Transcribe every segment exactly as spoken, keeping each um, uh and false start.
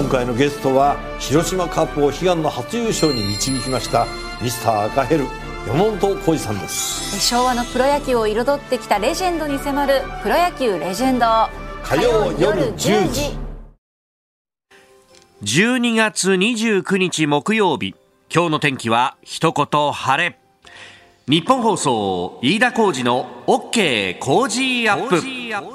回のゲストは広島カップを悲願の初優勝に導きましたミスター赤ヘル山本浩二さんです。 昭和のプロ野球を彩ってきたレジェンドに迫るプロ野球レジェンド、 火曜夜じゅうじ。 じゅうにがつにじゅうくにち木曜日、今日の天気は一言晴れ。日本放送飯田浩司の OK 工事アップ。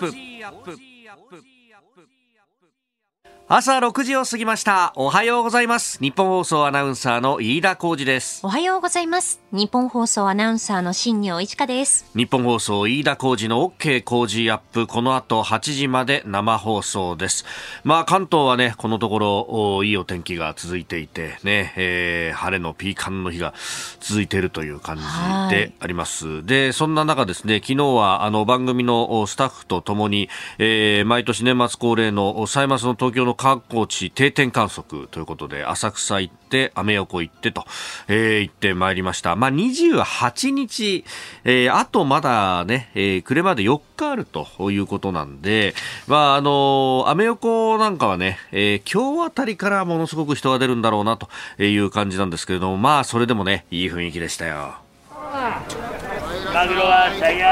朝ろくじを過ぎました。おはようございます。日本放送アナウンサーの飯田浩司です。 おはようございます。日本放送アナウンサーの新業一華です。 日本放送飯田浩司の OK 工事アップ、この後はちじまで生放送です。まあ関東はね、このところいいお天気が続いていてね、えー、晴れのピーカンの日が続いているという感じであります。で、そんな中ですね、昨日はあの番組のスタッフとともに、えー、毎年年末恒例のサイマスの東京の観光地定点観測ということで浅草行ってアメ横行ってと、えー、行ってまいりました。まあ、にじゅうはちにち、えー、あとまだね、えー、暮れまでよっかあるということなんで、まああのアメ横なんかはね、えー、今日あたりからものすごく人が出るんだろうなという感じなんですけれども、まあそれでもね、いい雰囲気でしたよ。 マグロはせんえん、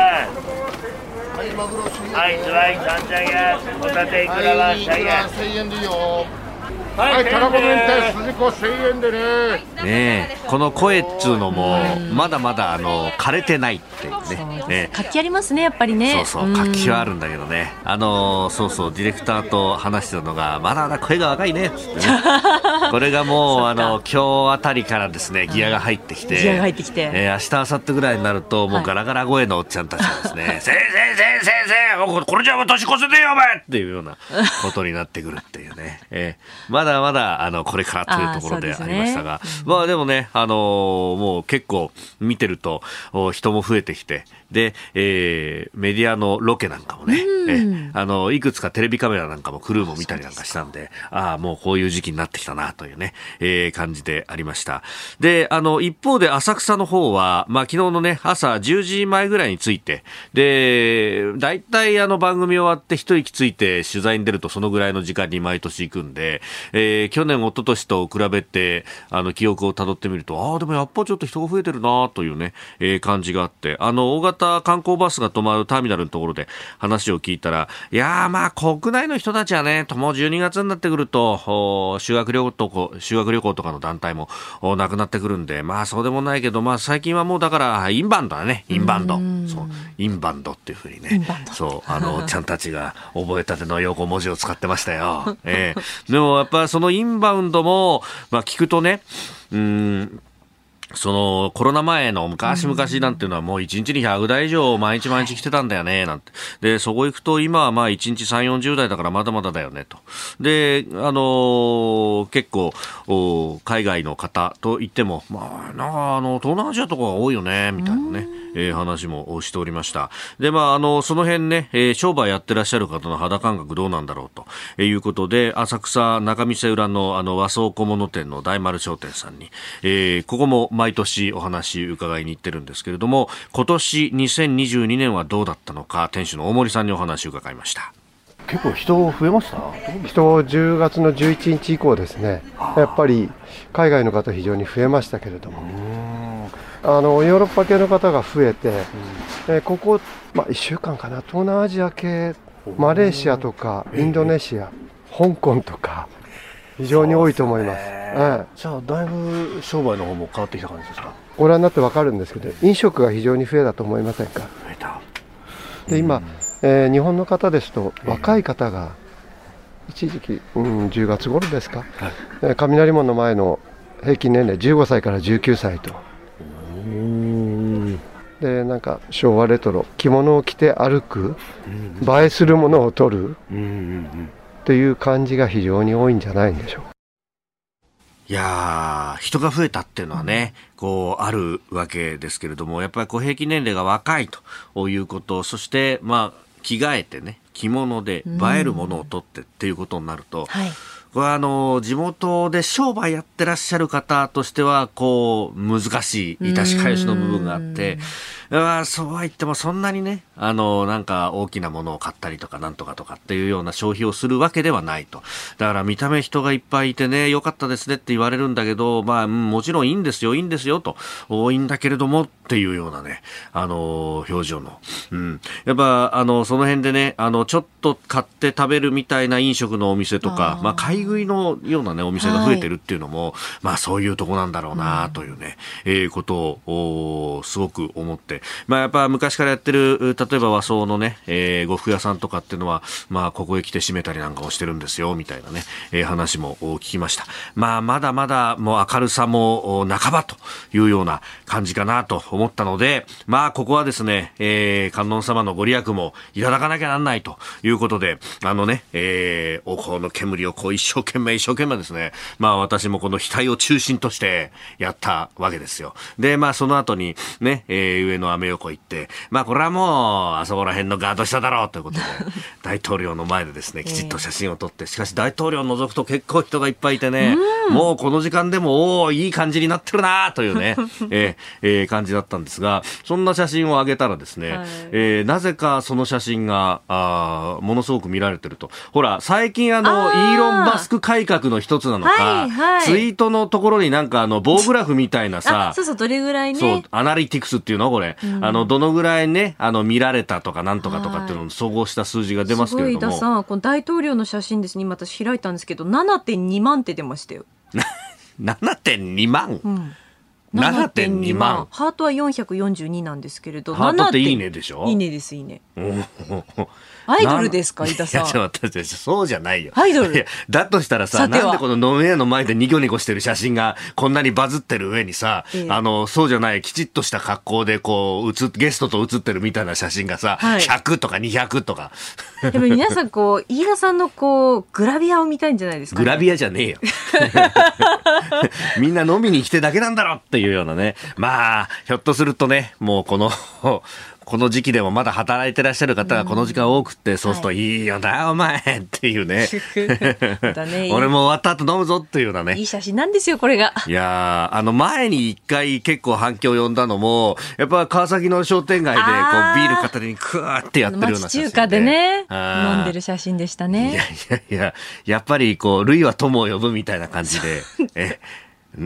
はい、ズワイさんぜんえん、ホタテイクラはせんえん、せんえんでいいよ。はい、たらこ明太筋子せんえんでね。 ねえ、この声っつうのもまだまだあの枯れてないっていうね。ね、 活気ありますね、やっぱりね。 そうそう、活気はあるんだけどね。あのそうそう、ディレクターと話してたのが、まだまだ声が若いねっつってね。これがもうあの今日あたりからですね、ギアが入ってきて、 ギアが入ってきて、 えー、明日明後日ぐらいになるともうガラガラ声のおっちゃんたちがですね、はい、先生先生先生、これじゃ年越せねえよお前っていうようなことになってくるっていうね。えー、まだまだあのこれからというところでありましたが、ね、まあでもね、あのー、もう結構見てると人も増えてきて、で、えー、メディアのロケなんかもね、えあのいくつかテレビカメラなんかもクルーも見たりなんかしたんで、ああもうこういう時期になってきたなというね、えー、感じでありました。で、あの一方で浅草の方は、まあ昨日のね朝じゅうじまえぐらいに着いて、でだいたいあの番組終わって一息ついて取材に出るとそのぐらいの時間に毎年行くんで、えー、去年一昨年と比べてあの記憶をたどってみると、ああでもやっぱちょっと人が増えてるなというね、えー、感じがあって、あの大型観光バスが止まるターミナルのところで話を聞いたら、いやーまあ国内の人たちはね、もうじゅうにがつになってくると修学旅行とか修学旅行とかの団体もなくなってくるんで、まあそうでもないけど、まあ最近はもうだからインバウンドだね、インバウンド、そうインバウンドっていう風にね、そうあのちゃんたちが覚えたての横文字を使ってましたよ。えー、でもやっぱそのインバウンドもまあ聞くとね、うーん。そのコロナ前の昔々なんていうのはもういちにちにひゃくだい以上毎日毎日来てたんだよねなんて。でそこ行くと今はまあいちにちさんじゅうよんじゅうだいだからまだまだだよねと。であのー、結構海外の方と言ってもまあなんかあの東南アジアとかが多いよねみたいなね、えー、話もしておりました。でまああのその辺ね、えー、商売やってらっしゃる方の肌感覚どうなんだろうと、えー、いうことで浅草仲見世裏のあの和装小物店の大丸商店さんに、えー、ここも毎年お話伺いに行ってるんですけれども、今年にせんにじゅうにねんはどうだったのか、店主の大森さんにお話を伺いました。 結構人増えました？ 人じゅうがつのじゅういちにち以降ですね、やっぱり海外の方非常に増えましたけれども、あのヨーロッパ系の方が増えて、うん、えここ、まあ、いっしゅうかんかな、東南アジア系、マレーシアとかインドネシア、香港とか非常に多いと思います。 ええ、じゃあだいぶ商売の方も変わってきた感じですか？ ご覧になって分かるんですけど、飲食が非常に増えたと思いませんか？増えた。で今、うんえー、日本の方ですと若い方が一時期、うん、じゅうがつ頃ですか、はいえー、雷門の前の平均年齢じゅうごさいからじゅうきゅうさいと、うんでなんか昭和レトロ、着物を着て歩く、うん、映えするものを撮る、うんうんうん、という感じが非常に多いんじゃないんでしょうか。 いやー人が増えたっていうのはね、こうあるわけですけれども、やっぱりこう平均年齢が若いということ、そしてまあ着替えてね、着物で映えるものを取ってっていうことになると、はい、これはあの地元で商売やってらっしゃる方としてはこう難しい致し返しの部分があって、 まあ、そうは言ってもそんなにね、あの、なんか大きなものを買ったりとかなんとかとかっていうような消費をするわけではないと。だから見た目人がいっぱいいてね、良かったですねって言われるんだけど、まあ、もちろんいいんですよ、いいんですよと、いいんだけれどもっていうようなね、あの、表情の。うん。やっぱ、あの、その辺でね、あの、ちょっと買って食べるみたいな飲食のお店とか、あまあ、買い食いのようなね、お店が増えてるっていうのも、はい、まあ、そういうとこなんだろうな、というね、うん、えー、ことを、すごく思って、まあ、やっぱ昔からやってる、例えば和装のね、えー、呉服屋さんとかっていうのは、まあ、ここへ来て閉めたりなんかをしてるんですよ、みたいなね、えー、話も聞きました。まあ、まだまだ、もう明るさも半ばというような感じかなと思ったので、まあ、ここはですね、えー、観音様のご利益もいただかなきゃなんないということで、あのね、えー、お香の煙をこう一生懸命一生懸命ですね、まあ、私もこの額を中心としてやったわけですよ。で、まあ、その後にね、えー、上のアメ横行って、まあ、これはもう、あそこら辺のガード下だろうということで、大統領の前でですね、きちっと写真を撮って、しかし大統領を除くと結構人がいっぱいいてね、もうこの時間でも、おー、いい感じになってるなというね、えーえー、感じだったんですが、そんな写真を上げたらですね、はい、えー、なぜかその写真が、あものすごく見られてると。ほら、最近あの、イーロン・マスク改革の一つなのか、はいはい、ツイートのところになんかあの、棒グラフみたいなさ、 そうそう、どれぐらいね。 そう、アナリティクスっていうのこれ、うん、あの、どのぐらいね、あの、見られたとかなんとかとかっていうのを総合した数字が出ますけれども。 すごい、ださん、この大統領の写真ですね、今私開いたんですけど、ななてんにまんって出ましたよ。 ななてんにまん、うん、ななてんにまん。 ハートはよんひゃくよんじゅうになんですけれど、 ハートっていいねでしょ。 いいねです、いいね。アイドルですか、飯田さん。いや、 ちょっと待って、そうじゃないよ。 アイドル。 いや、だとしたらさ、なんでこの飲み屋の前でニコニコしてる写真がこんなにバズってる上にさ、えー、あの、そうじゃない、きちっとした格好でこう、写っ、ゲストと写ってるみたいな写真がさ、はい、ひゃくとかにひゃくとか。 でも皆さんこう、飯田さんのこう、グラビアを見たいんじゃないですか、ね。 グラビアじゃねえよ。みんな飲みに来てだけなんだろっていうようなね。まあ、ひょっとするとね、もうこの、この時期でもまだ働いてらっしゃる方がこの時間多くて、うん、そうするといいよな、はい、お前っていうね。だね俺も終わった後飲むぞっていうようなね。 いい写真なんですよ、これが。 いやー、あの前に一回結構反響を呼んだのも、やっぱ川崎の商店街でこうビール片手にクワーってやってるような写真で。 町中華でね、飲んでる写真でしたね。 いやいやいや、やっぱりこう、類は友を呼ぶみたいな感じで。えうん、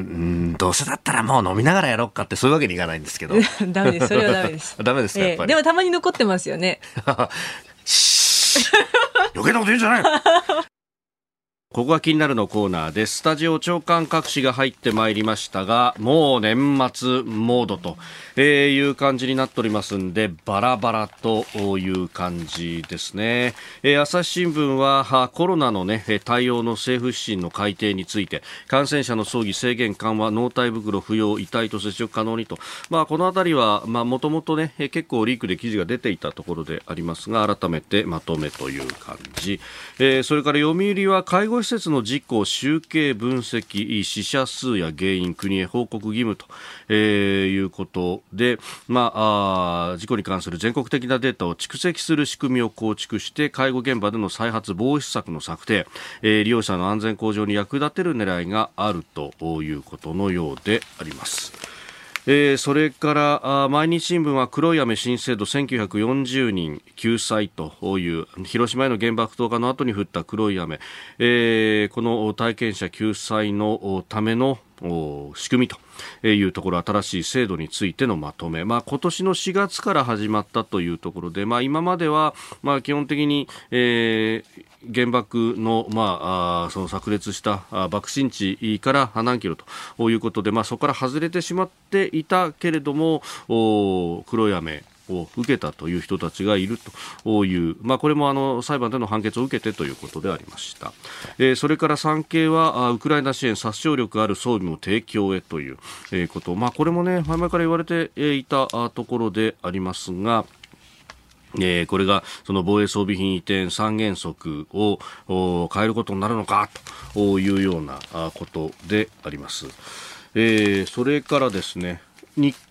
どうせだったらもう飲みながらやろうかってそういうわけにいかないんですけど。 ダメです。それはダメです。 ダメですか、やっぱり。 えー、でもたまに残ってますよね。 シー余計なこと言うんじゃない。ここが気になるのコーナーです。スタジオ長官各紙が入ってまいりましたが、もう年末モードという感じになっておりますんで、バラバラという感じですね。朝日新聞はコロナの、ね、対応の政府指針の改定について、感染者の葬儀制限緩和、納体袋不要、遺体と接触可能にと、まあ、このあたりはもともとね結構リークで記事が出ていたところでありますが、改めてまとめという感じ。えー、それから読売は介護施設の事故集計分析、死者数や原因、国へ報告義務と、えー、いうことで、まあ、あ事故に関する全国的なデータを蓄積する仕組みを構築して介護現場での再発防止策の策定、えー、利用者の安全向上に役立てる狙いがあるということのようであります。えー、それから毎日新聞は黒い雨新制度せんきゅうひゃくよんじゅうにん救済という広島への原爆投下の後に降った黒い雨、えー、この体験者救済のための仕組みというところ、新しい制度についてのまとめ、まあ、今年のしがつから始まったというところで、まあ、今まではまあ基本的に、えー原爆の、まあ、あその炸裂した爆心地から何キロということで、まあ、そこから外れてしまっていたけれども、黒い雨を受けたという人たちがいるという、まあ、これもあの裁判での判決を受けてということでありました。えー、それから産経はウクライナ支援殺傷力ある装備も提供へということ、まあ、これもね前々から言われていたところでありますが、えー、これがその防衛装備品移転三原則を変えることになるのかというようなことであります。えー、それからですね、日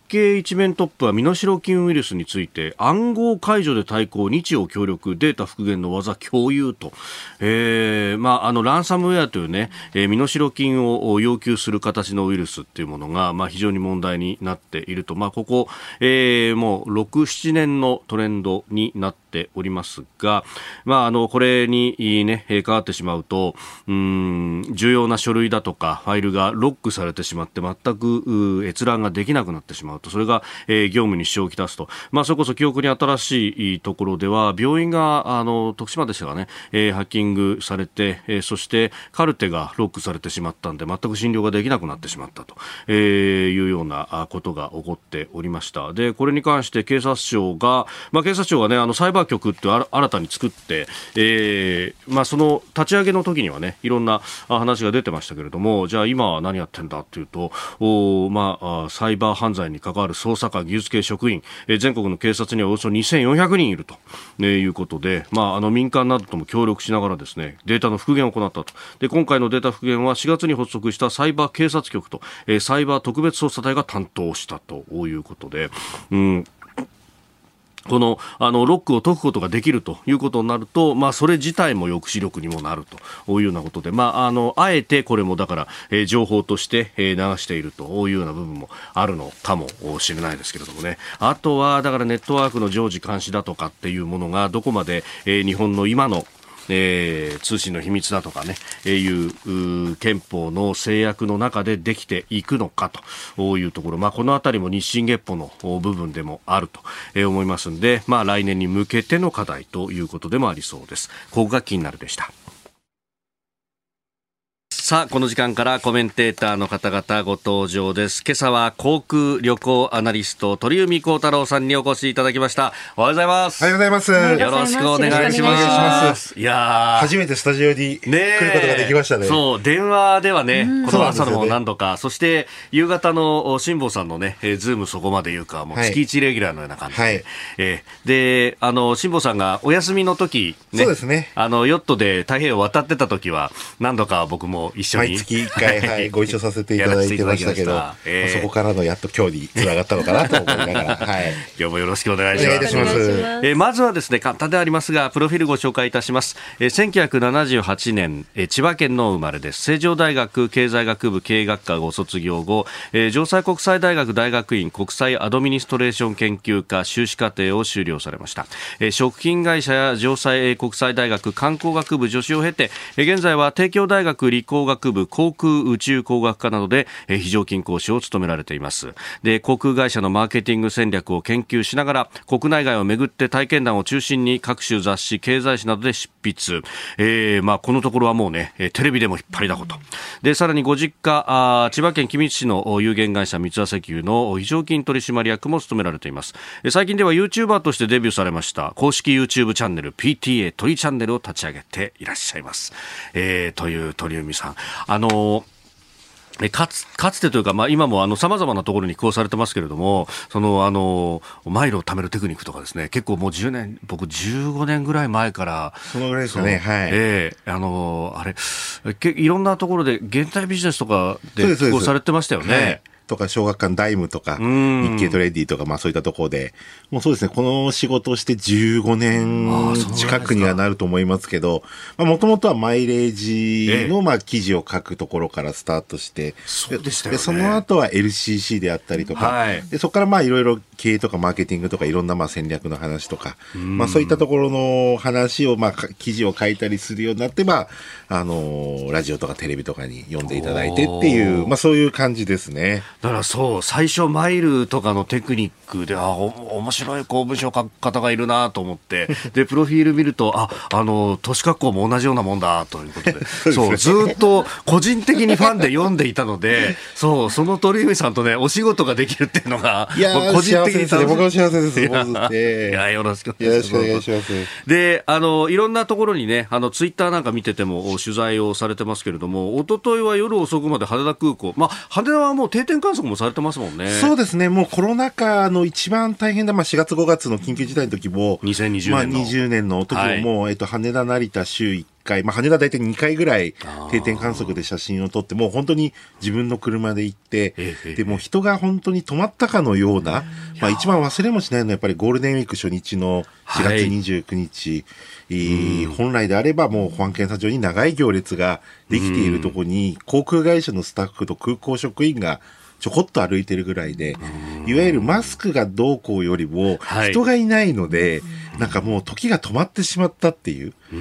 経一面トップは身代金ウイルスについて暗号解除で対抗、日欧協力、データ復元の技共有と、えーまあ、あのランサムウェアというね、えー、身代金を要求する形のウイルスっていうものが、まあ、非常に問題になっていると、まあ、ここ、えー、もうろく、ななねんのトレンドになっておりますが、まあ、あのこれに、ね、関わってしまうと、うーん重要な書類だとかファイルがロックされてしまって全く閲覧ができなくなってしまうと、それが、えー、業務に支障をきたすと、まあ、それこそ記憶に新しいところでは病院があの徳島でしたかね、えー、ハッキングされて、えー、そしてカルテがロックされてしまったんで全く診療ができなくなってしまったと、えー、いうようなことが起こっておりました。でこれに関して警察庁が、まあ、警察庁がねあのサイバー局って新たに作って、えーまあ、その立ち上げの時にはねいろんな話が出てましたけれども、じゃあ今は何やってんだっていうと、お、まあ、サイバー犯罪に関わる捜査官技術系職員、えー、全国の警察にはおよそにせんよんひゃくにんいると、ね、いうことで、まあ、あの民間などとも協力しながらですねデータの復元を行ったと。で今回のデータ復元はしがつに発足したサイバー警察局と、えー、サイバー特別捜査隊が担当したということで、うんこの、あの、ロックを解くことができるということになると、まあ、それ自体も抑止力にもなるというようなことで、まあ、あの、あえてこれもだから、えー、情報として、えー、流しているというような部分もあるのかもしれないですけれどもね。あとは、だからネットワークの常時監視だとかっていうものが、どこまで、えー、日本の今のえー、通信の秘密だとかね、えー、いう憲法の制約の中でできていくのかというところ、まあ、このあたりも日進月歩の部分でもあると思いますので、まあ、来年に向けての課題ということでもありそうです。ここが気になるでした。さあこの時間からコメンテーターの方々ご登場です。今朝は航空旅行アナリスト鳥海高太郎さんにお越しいただきました。おはようございます。 おはようございます。 よろしくお願いします。いや初めてスタジオに来ることができましたね。 そう電話ではね、この朝のも何度か、 そ, ね、そして夕方の辛坊さんのね、えー、ズームそこまでいうかもう月いちレギュラーのような感じで、はいえー、であの辛坊さんがお休みの時、ね、 そうですね、 あのヨットで太平洋渡ってた時は何度か僕も一緒に毎月いっかい、はい、ご一緒させていただいてましたけど、えー、そこからのやっと今日につながったのかなと思いながら、はい、 今日もよろしくお願いします。お願いいたします。えー、まずはですね簡単でありますがプロフィールご紹介いたします。えー、せんきゅうひゃくななじゅうはちねん、えー、千葉県の生まれです。成城大学経済学部経営学科ご卒業後、えー、城西国際大学大学院国際アドミニストレーション研究科修士課程を修了されました。えー、食品会社や城西国際大学観光学部助手を経て、えー、現在は帝京大学理工学部航空宇宙工学科などで、えー、非常勤講師を務められています。で航空会社のマーケティング戦略を研究しながら国内外をめぐって体験談を中心に各種雑誌経済誌などで執筆、えーまあ、このところはもうねテレビでも引っ張りだことで、さらにご実家あ千葉県君津市の有限会社三ツ矢石油の非常勤取締役も務められています。最近では YouTuber としてデビューされました公式 YouTube チャンネル ピーティーエー 鳥チャンネルを立ち上げていらっしゃいます。えー、という鳥海さん、あのーかつ、かつてというか、まあ、今もあの様々なところに寄稿されてますけれども、そのあのマイルを貯めるテクニックとかですね、結構もうじゅうねん、僕じゅうごねんぐらい前からそのぐらいですかね、はい、 えー、あのあれけいろんなところで現代ビジネスとかで寄稿されてましたよね。はいとか小学館ダイムとか日経トレーディーとかまあそういったところでもうそうですね、この仕事をしてじゅうごねん近くにはなると思いますけど、もともとはマイレージのまあ記事を書くところからスタートして、 そうでしたよね。 でその後は エルシーシー であったりとか、 はい、 でそこからまあいろいろ経営とかマーケティングとかいろんなまあ戦略の話とか、まあそういったところの話をまあ記事を書いたりするようになって、まああのラジオとかテレビとかに読んでいただいてっていう、まあそういう感じですね。 だからそう最初マイルとかのテクニックであお面白い公文書書く方がいるなと思ってでプロフィール見るとああの都市格好も同じようなもんだということでそうずっと個人的にファンで読んでいたのでそうその鳥海さんとねお仕事ができるっていうのがいや個人的に幸せですね。僕も幸せです。いやよろしくお願いします。 であのいろんなところにねあのツイッターなんか見てても取材をされてますけれども、一昨日は夜遅くまで羽田空港、まあ、羽田はもう定点観測もされてますもんね。 そうですね。もうコロナ禍の一番大変な、まあ、しがつごがつの緊急事態の時も、 にせんにじゅうねんの、 まあ、にじゅうねんの時ももう、はい、えっと、羽田成田週いっかい、まあ、羽田大体にかいぐらい定点観測で写真を撮って、もう本当に自分の車で行って、ええ、でも人が本当に止まったかのような、まあ、一番忘れもしないのはやっぱりゴールデンウィーク初日のしがつにじゅうくにち、はい、本来であればもう保安検査場に長い行列ができているところに、航空会社のスタッフと空港職員がちょこっと歩いてるぐらいで、いわゆるマスクがどうこうよりも人がいないので、はい、なんかもう時が止まってしまったっていう、うん、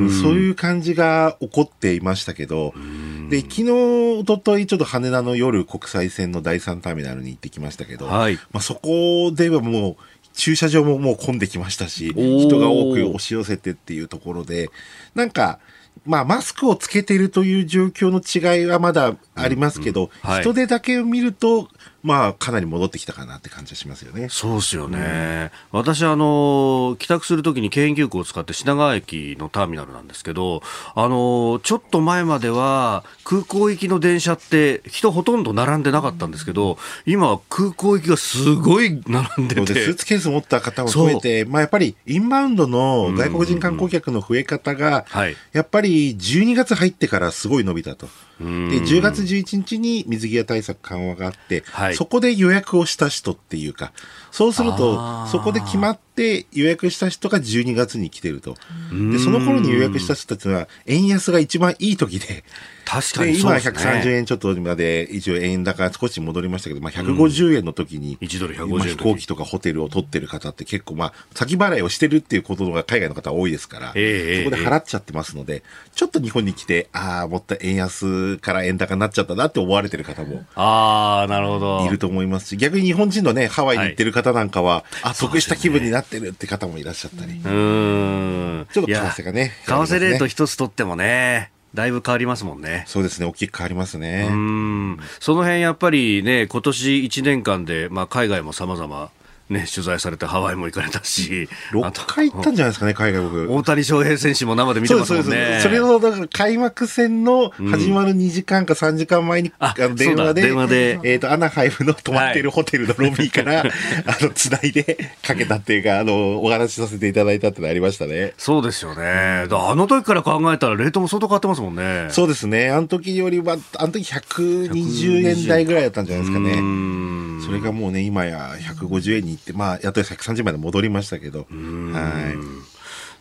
そういう感じが起こっていましたけど、で昨日一昨日ちょっと羽田の夜国際線のだいさんターミナルに行ってきましたけど、はい、まあ、そこではもう駐車場ももう混んできましたし、人が多く押し寄せてっていうところで、なんかまあ、マスクをつけているという状況の違いはまだありますけど、うんうん、はい、人手だけを見ると、まあ、かなり戻ってきたかなって感じがしますよね。 そうですよね。うん、私、あの、帰宅するときに京浜急行を使って品川駅のターミナルなんですけど、あの、ちょっと前までは空港行きの電車って人ほとんど並んでなかったんですけど、今空港行きがすごい並んでて。 そうで、スーツケース持った方も増えて、まあ、やっぱりインバウンドの外国人観光客の増え方が、やっぱりじゅうにがつ入ってからすごい伸びたと。で、じゅうがつじゅういちにちに水際対策緩和があって、はい、そこで予約をした人っていうか、そうすると、そこで決まって予約した人がじゅうにがつに来てると。で、その頃に予約した人たちは、円安が一番いい時で、 確かにそうですね。 今ひゃくさんじゅうえんちょっとまで一応円高少し戻りましたけど、まあ、ひゃくごじゅうえんの時に、 いちドルひゃくごじゅうえん飛行機とかホテルを取ってる方って結構まあ先払いをしてるっていうことが海外の方多いですから、えー、そこで払っちゃってますので、えー、ちょっと日本に来て、ああ、もった円安から円高になっちゃったなって思われてる方もああ、なるほど、 いると思いますし、逆に日本人のね、ハワイに行ってる方なんかは、はい、あ、得した気分になってるって方もいらっしゃったり。うーん。 ちょっと為替がね。 為替レート一つ取ってもね、だいぶ変わりますもんね。 そうですね、大きく変わりますね。 うーん、その辺やっぱりね、今年いちねんかんで、まあ、海外も様々ね、取材されてハワイも行かれたし、 ろっかい行ったんじゃないですかね、海外僕。 大谷翔平選手も生で見てますもんね。 そうです、そうです。それのだから開幕戦の始まるにじかんかさんじかんまえに、うん、あの電話で、電話でえっ、ー、とアナハイムの泊まっているホテルのロビーから、はい、あのつないでかけたっていうか、あのお話しさせていただいたってのありましたね。 そうですよね。だあの時から考えたらレートも相当変わってますもんね。 そうですね。あの時よりはあの時ひゃくにじゅうえん台ぐらいだったんじゃないですかね。それがもうね、今やひゃくごじゅうえんに行って、まあやっとひゃくさんじゅうえんまで戻りましたけど、はい。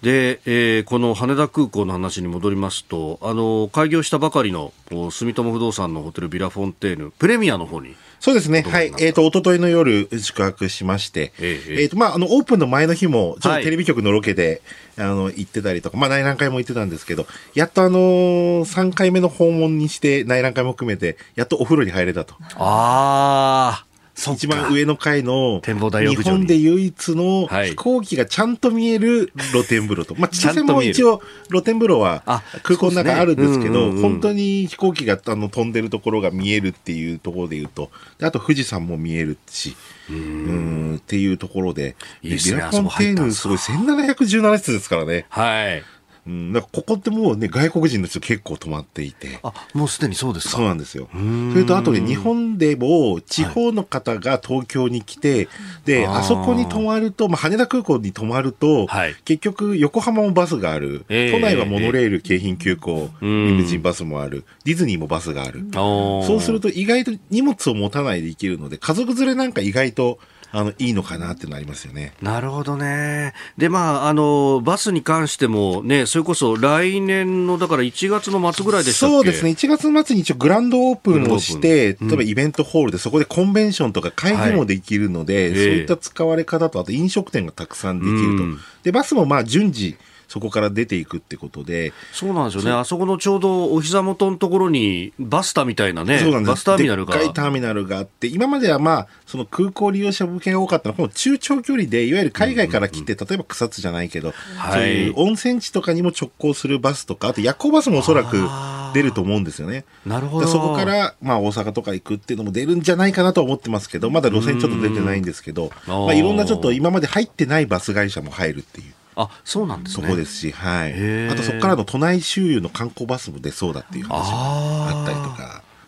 で、えー、この羽田空港の話に戻りますと、あの開業したばかりの住友不動産のホテルビラフォンテーヌプレミアの方に。 そうですね。はい。えっ、ー、と、一昨日の夜宿泊しまして、えっ、ー、えー、と、まあ、あの、オープンの前の日も、ちょっとテレビ局のロケで、はい、あの、行ってたりとか、まあ、内覧会も行ってたんですけど、やっとあのー、さんかいめの訪問にして、内覧会も含めて、やっとお風呂に入れたと。 ああ。 一番上の階の展望台日本で唯一の飛行機がちゃんと見える露天風呂と、まあ、千歳も一応露天風呂は空港の中あるんですけど、本当に飛行機があの飛んでるところが見えるっていうところで言うと、あと富士山も見えるし、うーんっていうところで、 いいですね、 ビラフォンテーヌすごいせんななひゃくじゅうななしつですからね。 はい。 うん、だからここってもうね、外国人の人結構泊まっていて。 あ、もうすでにそうですか。 そうなんですよ。それとあとで日本でも地方の方が東京に来て、はい、で、あそこに泊まると、まあ、羽田空港に泊まると、はい、結局横浜もバスがある、えー、都内はモノレール、京浜急行、リムジンバスもある、ディズニーもバスがある。そうすると意外と荷物を持たないで行けるので、家族連れなんか意外とあのいいのかなってなりますよね。 なるほどね。で、まあ、あのバスに関してもね、それこそ来年のだからいちがつの末ぐらいでしたっけ。 そうですね。いちがつ末に一応グランドオープンをして、例えばイベントホールでそこでコンベンションとか会議もできるので、はい、そういった使われ方と、あと飲食店がたくさんできると。で、バスもまあ順次そこから出ていくってことで。 そうなんですよね。あそこのちょうどお膝元のところにバスタみたいなね、 そうなんです。 バスターミナルが。 でっかいターミナルがあって、今まではまあ、その空港利用者向けが多かったのは、この中長距離で、いわゆる海外から来て、うんうんうん、例えば草津じゃないけど、はい、そういう温泉地とかにも直行するバスとか、あと夜行バスもおそらく出ると思うんですよね。 なるほど。 そこから、まあ大阪とか行くっていうのも出るんじゃないかなと思ってますけど、まだ路線ちょっと出てないんですけど、まあいろんなちょっと今まで入ってないバス会社も入るっていう。 あ、そうなんですね。 そこですし、はい。あとそこからの都内周遊の観光バスも出そうだっていう話があったりとか。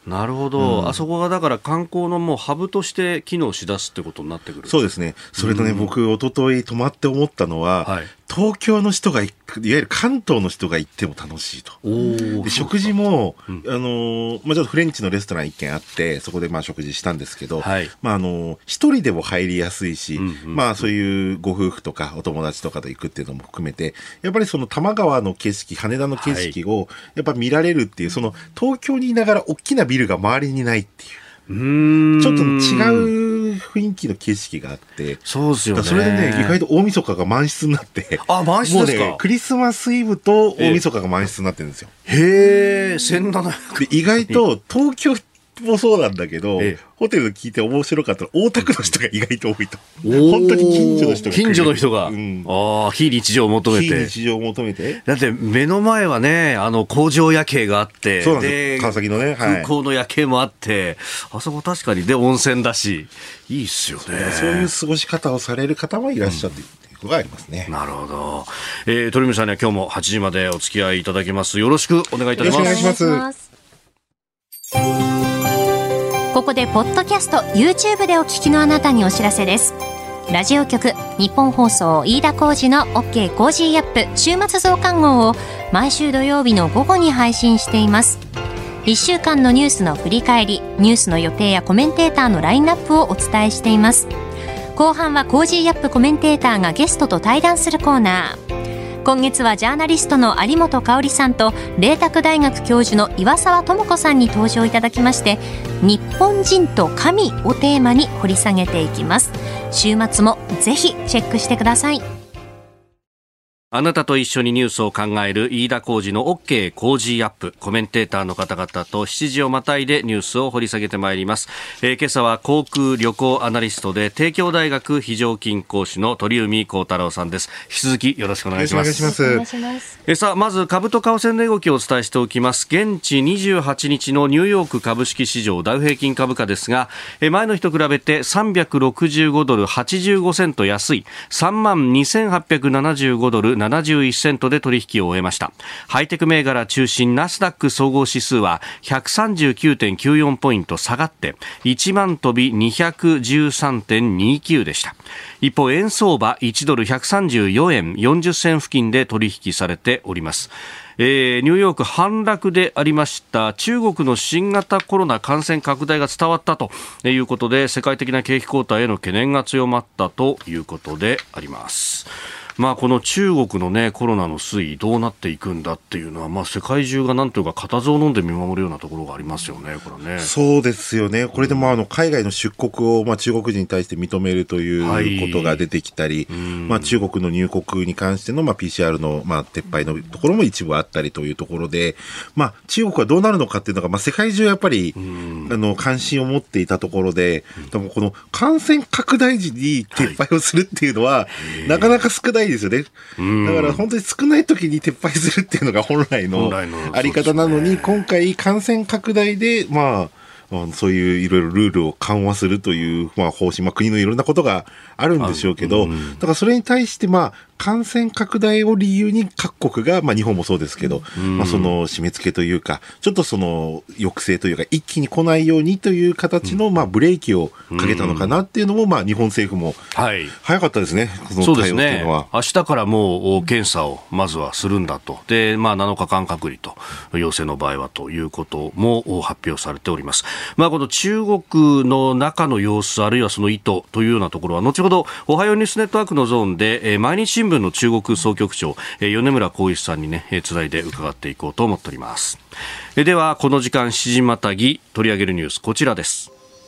なるほど、 うん、 あそこがだから観光のもうハブとして機能しだすってことになってくる。 そうですね。それとね、うん、僕一昨日泊まって思ったのは、はい、東京の人がいわゆる関東の人が行っても楽しいと。で食事も、うん、あのまあ、ちょっとフレンチのレストラン一軒あってそこでまあ食事したんですけど、はい、まあ、あの一人でも入りやすいし、うんうんうん、まあ、そういうご夫婦とかお友達とかと行くっていうのも含めてやっぱりその多摩川の景色羽田の景色をやっぱ見られるっていう、はい、その東京にいながら大きなビルが周りにないっていううーんちょっと違う雰囲気の景色があって、 そうですよね。 それでね、意外と大晦日が満室になって、 あ、満室ですか。 もうね、クリスマスイブと大晦日が満室になってるんですよ。 へー、せんななひゃく。 で、意外と東京もそうなんだけど、ええ、ホテル聞いて面白かったら大田区の人が意外と多いと。本当に近所の人が近所の人が、うん、ああ、非日常を求めて非日常を求めてだって目の前はね、あの工場夜景があって、 そうなんですよ、川崎のね、はい、 空港の夜景もあって、あそこ確かにで温泉だしいいっすよね。 そういう過ごし方をされる方もいらっしゃって、うんがありますね。 なるほど、えー、鳥海さんには今日もはちじまでお付き合いいただきます。よろしくお願いいたします。 よろしくお願いします。 ここでポッドキャスト YouTube でお聞きのあなたにお知らせです。ラジオ局日本放送飯田浩司の OK コージーアップ週末増刊号を毎週土曜日の午後に配信しています。いっしゅうかんのニュースの振り返り、ニュースの予定やコメンテーターのラインナップをお伝えしています。後半はコージーアップコメンテーターがゲストと対談するコーナー。今月はジャーナリストの有本香里さんと麗澤大学教授の岩沢智子さんに登場いただきまして、日本人と神をテーマに掘り下げていきます。週末もぜひチェックしてください。 あなたと一緒にニュースを考える飯田浩司の OK コージーアップ。コメンテーターの方々としちじをまたいでニュースを掘り下げてまいります。えー、今朝は航空旅行アナリストで帝京大学非常勤講師の鳥海高太郎さんです。引き続きよろしくお願いします。 よろしくお願いします。 えー、さあまず株と為替の動きをお伝えしておきます。現地にじゅうはちにちのニューヨーク株式市場ダウ平均株価ですが、えー、前の日と比べてさんびゃくろくじゅうごドルはちじゅうごセント安い さんまんにせんはっぴゃくななじゅうごドルななじゅういちセントで取引を終えました。ハイテク銘柄中心ナスダック総合指数は ひゃくさんじゅうきゅうてんきゅうよん ポイント下がっていちまん飛び にひゃくじゅうさんてんにきゅう でした。一方円相場いちドルひゃくさんじゅうよえんよんじゅっせん付近で取引されております。えー、ニューヨーク反落でありました中国の新型コロナ感染拡大が伝わったということで、世界的な景気後退への懸念が強まったということであります。まあ、この中国の、ね、コロナの推移どうなっていくんだっていうのは、まあ、世界中がなんというか固唾を飲んで見守るようなところがありますよね。これね、 そうですよね。これでもあの海外の出国を、まあ、中国人に対して認めるということが出てきたり、はい、まあ、中国の入国に関しての、まあ、ピーシーアール の、まあ、撤廃のところも一部あったりというところで、まあ、中国はどうなるのかっていうのが、まあ、世界中やっぱりあの関心を持っていたところで、でもこの感染拡大時に撤廃をするっていうのは、はい、なかなか少ないですよね。だから本当に少ない時に撤廃するっていうのが本来のあり方なのに、今回感染拡大でまあそういういろいろルールを緩和するという、まあ、方針、まあ、国のいろんなことがあるんでしょうけど、だからそれに対して、まあ、感染拡大を理由に各国が、まあ、日本もそうですけど、まあ、その締め付けというか、ちょっとその抑制というか、一気に来ないようにという形の、まあ、ブレーキをかけたのかなっていうのも、まあ、日本政府も早かったですね、 その対応っていうのは。明日からもう検査をまずはするんだと。で、まあ、なのかかん隔離と、陽性の場合はということも発表されております。まあ、この中国の中の様子、あるいはその意図というようなところは、後ほどおはようニュースネットワークのゾーンで、えー、毎日新聞の中国総局長、えー、米村光一さんにね、えー、つないで伺っていこうと思っております。えー、ではこの時間しちじまたぎ取り上げるニュース、こちらです。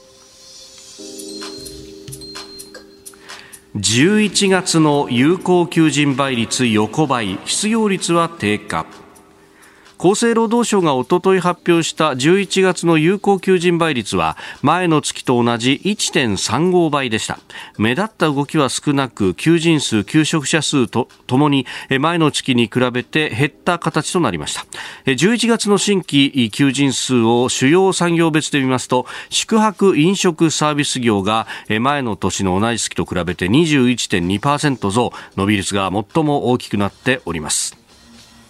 じゅういちがつの有効求人倍率横ばい、失業率は低下。厚生労働省がおととい発表したじゅういちがつの有効求人倍率は前の月と同じ いってんさんご 倍でした。目立った動きは少なく、求人数、求職者数とともに前の月に比べて減った形となりました。じゅういちがつの新規求人数を主要産業別で見ますと、宿泊・飲食サービス業が前の年の同じ月と比べて にじゅういってんにパーセント 増、伸び率が最も大きくなっております。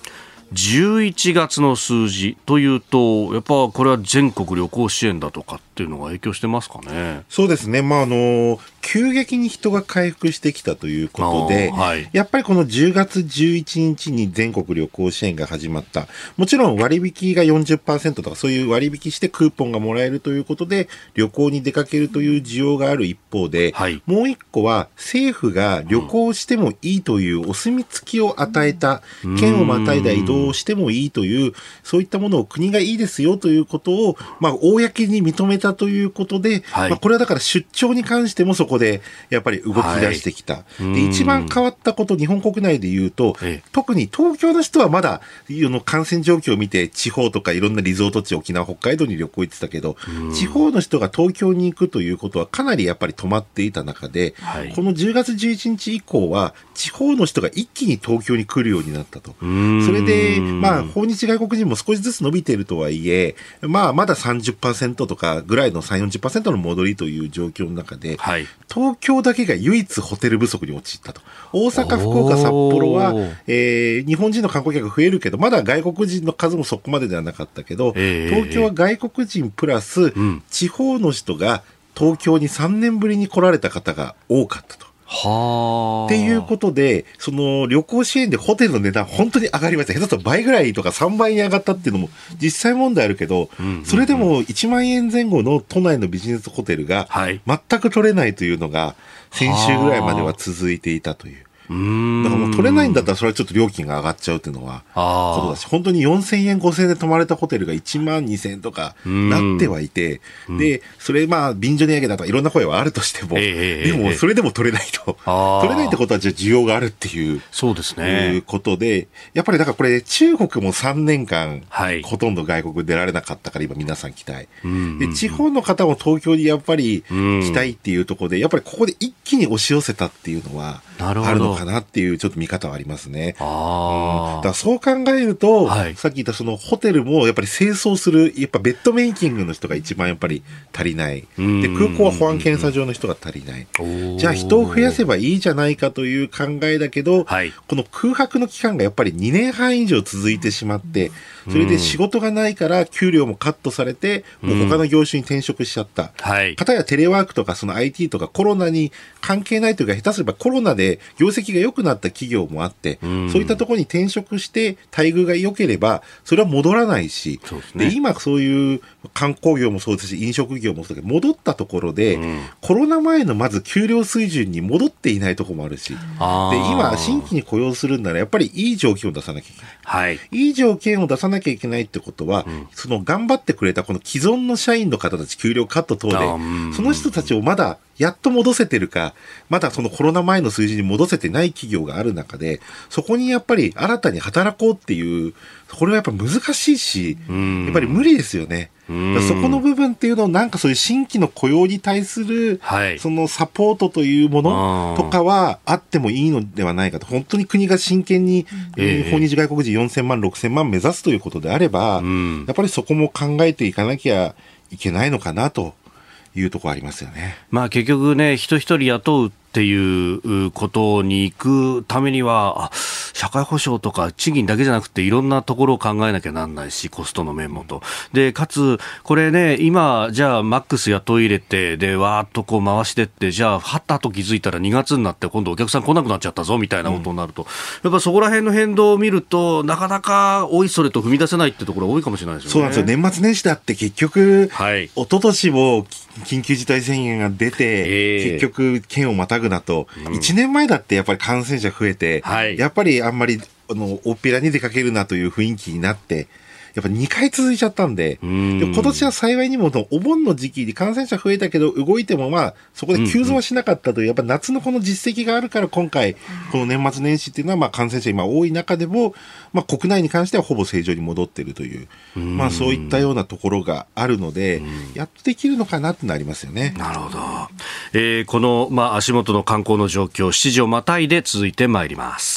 じゅういちがつの数字というと、やっぱこれは全国旅行支援だとかっていうのが影響してますかね。 そうですね。まあ、あの、急激に人が回復してきたということで、はい、やっぱりこのじゅうがつじゅういちにちに全国旅行支援が始まった。もちろん割引が よんじゅっパーセント とかそういう割引してクーポンがもらえるということで、旅行に出かけるという需要がある一方で、はい、もう一個は政府が旅行してもいいというお墨付きを与えた、県をまたいだ移動をしてもいいという、そういったものを国がいいですよということを、まあ、公に認めたということで、はい、まあ、これはだから出張に関してもそこでやっぱり動き出してきた。はい、で一番変わったこと、日本国内で言うと、特に東京の人はまだの感染状況を見て地方とかいろんなリゾート地、沖縄、北海道に旅行行ってたけど、地方の人が東京に行くということはかなりやっぱり止まっていた中で、はい、このじゅうがつじゅういちにち以降は地方の人が一気に東京に来るようになったと。それで、まあ、訪日外国人も少しずつ伸びているとはいえ、まあ、まだ さんじゅっパーセント とかぐらいのさんじゅう、よんじゅっパーセント の戻りという状況の中で、はい、東京だけが唯一ホテル不足に陥ったと。大阪、福岡、札幌は、えー、日本人の観光客増えるけど、まだ外国人の数もそこまでではなかったけど、えー、東京は外国人プラス、うん、地方の人が東京にさんねんぶりに来られた方が多かったと。はっていうことで、その旅行支援でホテルの値段本当に上がりました。下手すると倍ぐらいとかさんばいに上がったっていうのも実際問題あるけど、うんうんうん、それでもいちまんえんぜん後の都内のビジネスホテルが全く取れないというのが先週ぐらいまでは続いていたという。うーんだからもう取れないんだったらそれはちょっと料金が上がっちゃうっていうのはことだし、本当によんせんえんごせんえんで泊まれたホテルがいちまんにせんえんとかなってはいて、でそれまあ便所値上げだとかいろんな声はあるとしても、えー、でもそれでも取れないと、取れないってことはじゃあ需要があるっていうそうですねいうことで、やっぱりだからこれ中国もさんねんかん、はい、ほとんど外国出られなかったから今皆さん来たい、うんうんうん、で地方の方も東京にやっぱり来たいっていうところで、やっぱりここで一気に押し寄せたっていうのはあるのかなっていうちょっと見方はありますね。あ、うん、だからそう考えると、はい、さっき言ったそのホテルもやっぱり清掃するやっぱベッドメイキングの人が一番やっぱり足りない。で空港は保安検査場の人が足りない。じゃあ人を増やせばいいじゃないかという考えだけど、はい、この空白の期間がやっぱりにねんはん以上続いてしまって、それで仕事がないから給料もカットされて、もう他の業種に転職しちゃった。はい、かたやテレワークとかその アイティー とかコロナに関係ないというか、下手すればコロナで業績が良くなった企業もあって、うん、そういったところに転職して待遇が良ければそれは戻らないし、そうですね、で今そういう観光業もそうですし飲食業もそうだけど、戻ったところで、うん、コロナ前のまず給料水準に戻っていないところもあるし、で今新規に雇用するならやっぱりいい条件を出さなきゃいけない、はい、いい条件を出さなきゃいけないってことは、うん、その頑張ってくれたこの既存の社員の方たち給料カット等で、その人たちをまだやっと戻せてるか、まだそのコロナ前の数字に戻せてない企業がある中で、そこにやっぱり新たに働こうっていう、これはやっぱ難しいし、やっぱり無理ですよね。そこの部分っていうのをなんかそういう新規の雇用に対する、はい、そのサポートというものとかはあってもいいのではないかと。本当に国が真剣に、えー、訪日外国人よんせんまん、ろくせんまん目指すということであれば、やっぱりそこも考えていかなきゃいけないのかなというところありますよね。 まあ結局ね、人一人雇うっていうことに行くためには、あ、社会保障とか賃金だけじゃなくていろんなところを考えなきゃなんないし、コストの面もと。で、かつ、これね、今、じゃあマックス雇い入れて、で、わーっとこう回してって、じゃあ、はったと気づいたらにがつになって今度お客さん来なくなっちゃったぞ、みたいなことになると、うん、やっぱそこら辺の変動を見ると、なかなかおいそれと踏み出せないってところが多いかもしれないですよね。 そうなんですよ。年末年始だって結局、はい、一昨年も緊急事態宣言が出て、えー、結局、県をまたぐなと、うん、いちねんまえだってやっぱり感染者増えて、はい、やっぱりあんまりあの大っぴらに出かけるなという雰囲気になって、やっぱにかい続いちゃったんで、で今年は幸いにもお盆の時期に感染者増えたけど動いてもまあそこで急増はしなかったという、うんうん、やっぱ夏のこの実績があるから今回この年末年始っていうのはまあ感染者今多い中でも、まあ、国内に関してはほぼ正常に戻っているという、まあそういったようなところがあるので、やっとできるのかなってなりますよね。 なるほど。えー、このまあ足元の観光の状況、しちじをまたいで続いてまいります。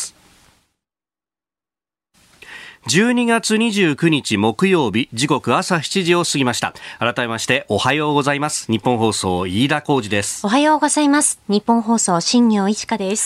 じゅうにがつにじゅうくにち木曜日、時刻朝しちじを過ぎました。改めましておはようございます。日本放送飯田浩司です。 おはようございます。日本放送新業一華です。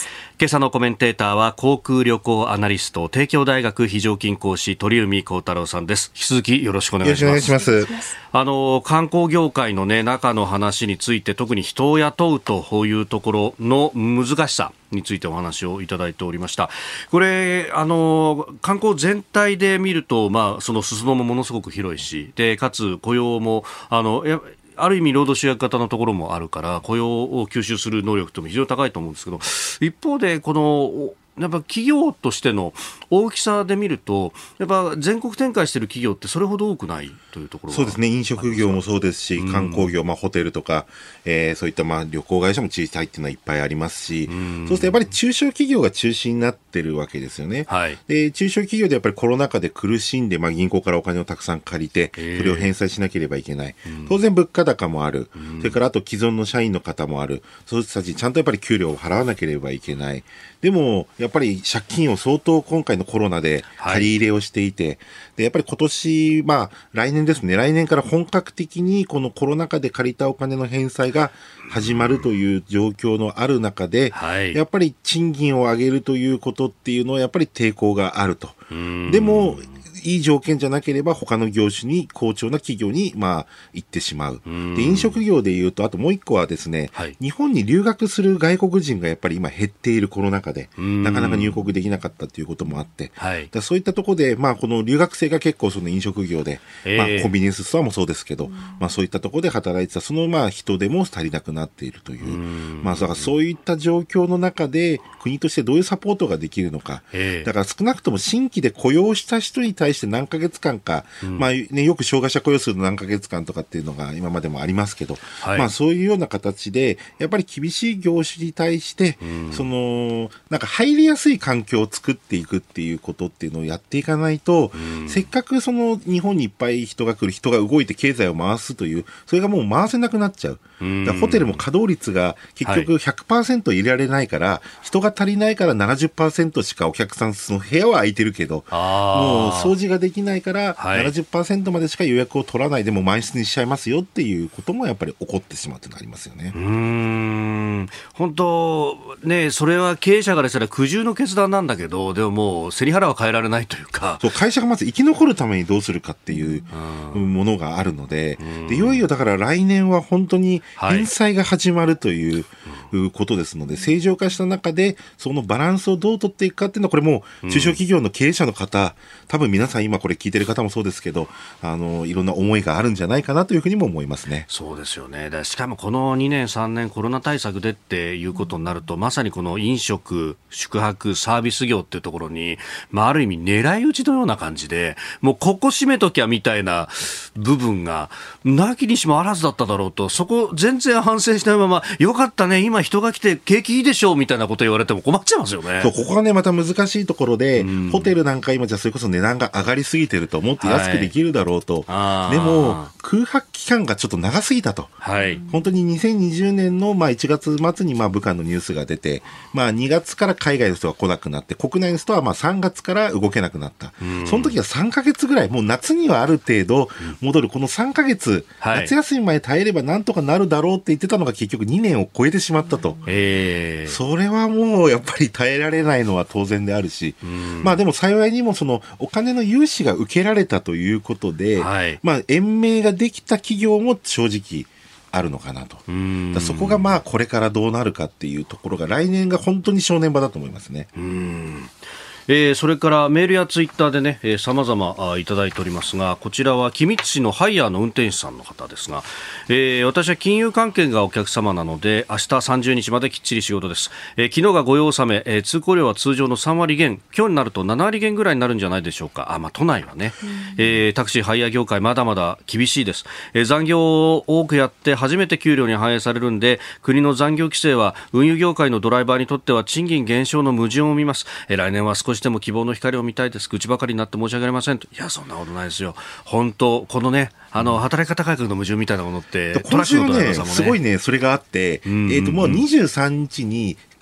今朝のコメンテーターは航空旅行アナリスト帝京大学非常勤講師鳥海高太朗さんです。引き続きよろしくお願いします。 よろしくお願いします。 あの観光業界の、ね、中の話について、特に人を雇うというところの難しさについてお話をいただいておりました。これあの観光全体で見ると、まあ、その裾野もものすごく広いし、でかつ雇用もあのやある意味労働集約型のところもあるから、雇用を吸収する能力というのも非常に高いと思うんですけど、一方でこのやっぱ企業としての大きさで見ると、やっぱ全国展開している企業ってそれほど多くないというところが、 そうですね、飲食業もそうですし、うん、観光業、まあ、ホテルとか、えー、そういったまあ旅行会社も小さいっていうのはいっぱいありますし、うん、そうするとやっぱり中小企業が中心になってるわけですよね、はい、で中小企業でやっぱりコロナ禍で苦しんで、まあ、銀行からお金をたくさん借りて、それを返済しなければいけない、うん、当然物価高もある、うん、それからあと既存の社員の方もある、そういう人たちちゃんとやっぱり給料を払わなければいけない。でもやっぱり借金を相当今回のコロナで借り入れをしていて、はい、でやっぱり今年、まあ来年ですね、来年から本格的にこのコロナ禍で借りたお金の返済が始まるという状況のある中で、はい、やっぱり賃金を上げるということっていうのはやっぱり抵抗があると。でもいい条件じゃなければ他の業種に、好調な企業にまあ行ってしまう。で飲食業でいうと、あともう一個はですね、はい、日本に留学する外国人がやっぱり今減っているコロナ禍で、なかなか入国できなかったということもあって、はい、だそういったところで、まあ、この留学生が結構その飲食業で、えーまあ、コンビニエンスストアもそうですけど、まあ、そういったところで働いてたそのまあ人手も足りなくなっているという、まあ、だからそういった状況の中で国としてどういうサポートができるのか、えー、だから少なくとも新規で雇用した人に対して何ヶ月間か、うんまあね、よく障害者雇用するの何ヶ月間とかっていうのが今までもありますけど、はいまあ、そういうような形でやっぱり厳しい業種に対して、うん、そのなんか入りやすい環境を作っていくっていうことっていうのをやっていかないと、うん、せっかくその日本にいっぱい人が来る、人が動いて経済を回すという、それがもう回せなくなっちゃう。うん、だからホテルも稼働率が結局 ひゃくパーセント 入れられないから、はい、人が足りないから ななじゅっパーセント しかお客さん、その部屋は空いてるけど、もう掃除ができないから、はい、ななじゅっパーセント までしか予約を取らないでも満室にしちゃいますよっていうこともやっぱり起こってしまうというのがありますよね。 うーん本当ね、それは経営者からしたら苦渋の決断なんだけど、でももう背に腹は変えられないというか、 そう会社がまず生き残るためにどうするかっていうものがあるので、でいよいよだから来年は本当に返済が始まるということですので、はい、正常化した中でそのバランスをどう取っていくかっていうのは、これもう中小企業の経営者の方、多分皆さん今これ聞いてる方もそうですけど、あのいろんな思いがあるんじゃないかなというふうにも思いますね。 そうですよね。だしかもこのにねんさんねんコロナ対策でっていうことになると、まさにこの飲食宿泊サービス業っていうところに、まあ、ある意味狙い撃ちのような感じで、もうここ閉めときゃみたいな部分がなきにしもあらずだっただろうと、そこ全然反省しないまま、よかったね今人が来て景気いいでしょうみたいなこと言われても困っちゃいますよね。 そうここがねまた難しいところで、うん、ホテルなんか今じゃそれこそ値段が上がりすぎてると思って安くできるだろうと、はい、でも空白期間がちょっと長すぎたと、はい、本当ににせんにじゅうねんのまあいちがつ末にまあ武漢のニュースが出て、まあ、にがつから海外の人が来なくなって、国内の人はまあさんがつから動けなくなった、うん、その時はさんかげつぐらい、もう夏にはある程度戻る、このさんかげつ、はい、夏休みまで耐えればなんとかなるだろうって言ってたのが結局にねんを超えてしまったと、えー、それはもうやっぱり耐えられないのは当然であるし、うん、まあでも幸いにもそのお金の融資が受けられたということで、はい、まあ延命ができた企業も正直あるのかなと。だそこがまあこれからどうなるかっていうところが来年が本当に正念場だと思いますね。 うんえー、それからメールやツイッターでね、えー、様々いただいておりますが、こちらは君津市のハイヤーの運転手さんの方ですが、えー、私は金融関係がお客様なので明日さんじゅうにちまできっちり仕事です、えー、昨日がご用納め、えー、通行料は通常のさんわり減、今日になるとななわり減ぐらいになるんじゃないでしょうか。あ、まあ、都内はね、えー、タクシーハイヤー業界まだまだ厳しいです、えー、残業を多くやって初めて給料に反映されるんで、国の残業規制は運輸業界のドライバーにとっては賃金減少の矛盾を見ます、えー、来年は少しでも希望の光を見たいです、口ばかりになって申し訳ありませんと。いやそんなことないですよ。本当このね、あの働き方改革の矛盾みたいなものって、 今週はねすごいねそれがあって、うんうんうん、えーともうにじゅうさんにちに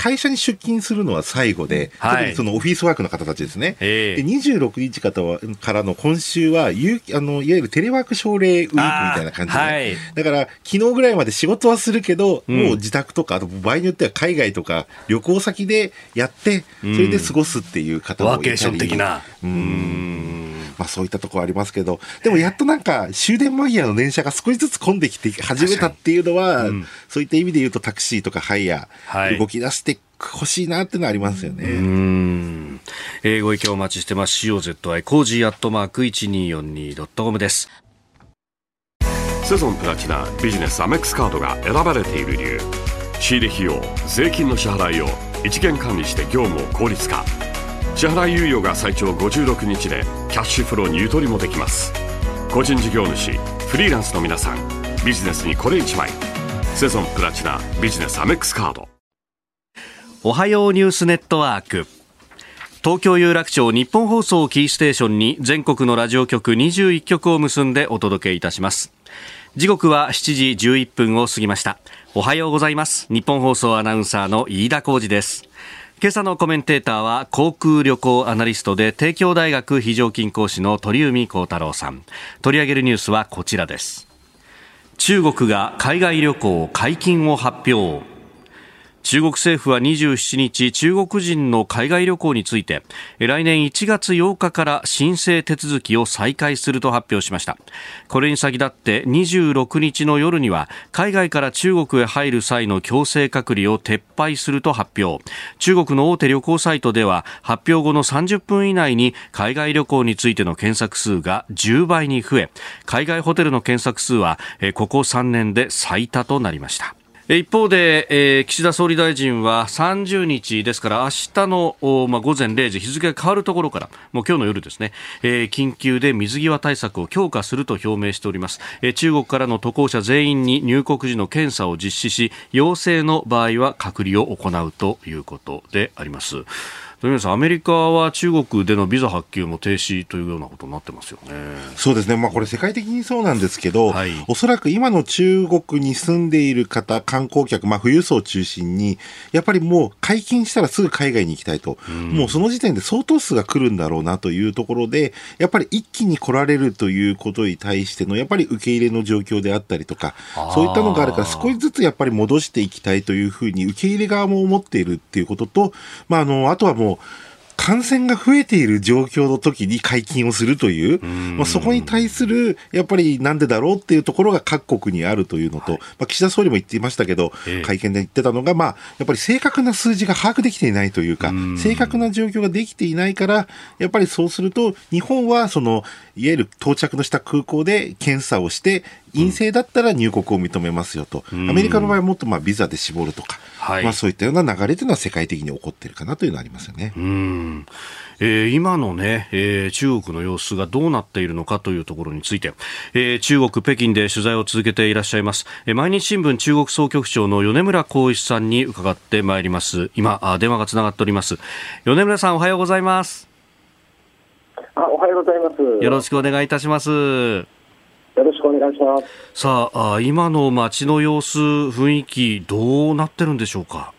会社に出勤するのは最後で、はい、特にそのオフィスワークの方たちですね。でにじゅうろくにちからの今週は有あのいわゆるテレワーク奨励ウィークみたいな感じで、はい、だから昨日ぐらいまで仕事はするけど、うん、もう自宅とかあと場合によっては海外とか旅行先でやってそれで過ごすっていう方もいたり、 ワーケーション的なうーんまあ、そういったところありますけど、でもやっとなんか終電間際の電車が少しずつ混んできて始めたっていうのは、うん、そういった意味で言うとタクシーとかハイヤー、はい、動き出してほしいなっていうのはありますよね。うーん、えー、ご意見お待ちしてます。 シーオーゼットアイ コージーアットマーク いちにーよんにードットコム です。 セゾンプラチナビジネスアメックスカードが選ばれている理由、仕入れ費用、税金の支払いを一元管理して業務を効率化、支払い猶予が最長ごじゅうろくにちでキャッシュフローにゆとりもできます。個人事業主、フリーランスの皆さん、ビジネスにこれ一枚、セゾンプラチナビジネスアメックスカード。 おはようニュースネットワーク、東京有楽町日本放送キーステーションに全国のラジオ局にじゅういっきょくを結んでお届けいたします。時刻はしちじじゅういっぷんを過ぎました。おはようございます。日本放送アナウンサーの飯田浩司です。今朝のコメンテーターは航空旅行アナリストで帝京大学非常勤講師の鳥海高太郎さん。取り上げるニュースはこちらです。中国が海外旅行解禁を発表。中国政府はにじゅうしちにち、中国人の海外旅行について来年いちがつようかから申請手続きを再開すると発表しました。これに先立ってにじゅうろくにちの夜には海外から中国へ入る際の強制隔離を撤廃すると発表。中国の大手旅行サイトでは発表後のさんじゅっぷん以内に海外旅行についての検索数がじゅうばいに増え、海外ホテルの検索数はここさんねんで最多となりました。一方で、えー、岸田総理大臣はさんじゅうにちですから明日の、まあ、午前れいじ日付が変わるところからもう今日の夜ですね、えー、緊急で水際対策を強化すると表明しております。えー、中国からの渡航者全員に入国時の検査を実施し、陽性の場合は隔離を行うということであります。富永さん、アメリカは中国でのビザ発給も停止というようなことになってますよね。 そうですね、まあ、これ世界的にそうなんですけど、はい、おそらく今の中国に住んでいる方、観光客、まあ、富裕層を中心にやっぱりもう解禁したらすぐ海外に行きたいと、うん、もうその時点で相当数が来るんだろうなというところで、やっぱり一気に来られるということに対してのやっぱり受け入れの状況であったりとか、そういったのがあるから少しずつやっぱり戻していきたいというふうに受け入れ側も思っているっていうことと、まあ、あのあとはもう感染が増えている状況の時に解禁をするという、まあ、そこに対するやっぱりなんでだろうっていうところが各国にあるというのと、はい、まあ、岸田総理も言っていましたけど、えー、会見で言ってたのが、まあ、やっぱり正確な数字が把握できていないというか、正確な状況ができていないから、やっぱりそうすると日本はそのいわゆる到着のした空港で検査をして陰性だったら入国を認めますよと、アメリカの場合はもっとまあビザで絞るとか、はい、まあ、そういったような流れというのは世界的に起こっているかなというのはありますよね。 うーん、えー、今のね、えー、中国の様子がどうなっているのかというところについて、えー、中国北京で取材を続けていらっしゃいます、えー、毎日新聞中国総局長の米村光一さんに伺ってまいります。今あ電話がつながっております。米村さん、おはようございます。 あ、おはようございます。 よろしくお願いいたします。 よろしくお願いします。 さあ、今の街の様子、雰囲気どうなってるんでしょうか。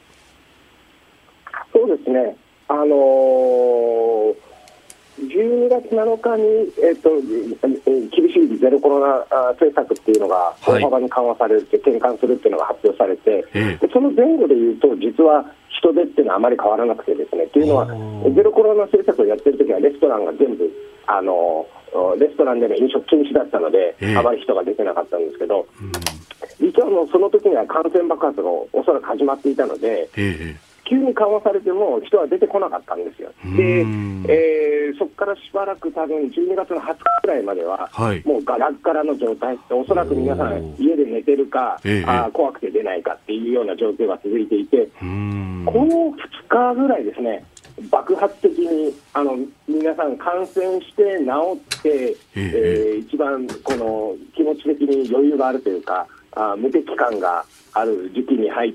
そうですね、あのー、じゅうにがつなのかに、えーとえー、厳しいゼロコロナ政策っていうのが大幅に緩和されるって、転換するっていうのが発表されて、ええ、その前後でいうと実は人出っていうのはあまり変わらなくてですね、というのはゼロコロナ政策をやってるときはレストランが全部あのレストランでの飲食禁止だったので、ええ、あまり人が出てなかったんですけど、うん、実はもうその時には感染爆発がおそらく始まっていたので、ええ、急に緩和されても人は出てこなかったんですよ。で、えー、そこからしばらく多分じゅうにがつのはつかぐらいまでは、はい、もうガラッガラの状態、おそらく皆さん家で寝てるか、ええ、あ怖くて出ないかっていうような状況が続いていて、このふつかぐらいですね、爆発的にあの皆さん感染して治って、えええー、一番この気持ち的に余裕があるというか、あ無敵感がある時期に入って、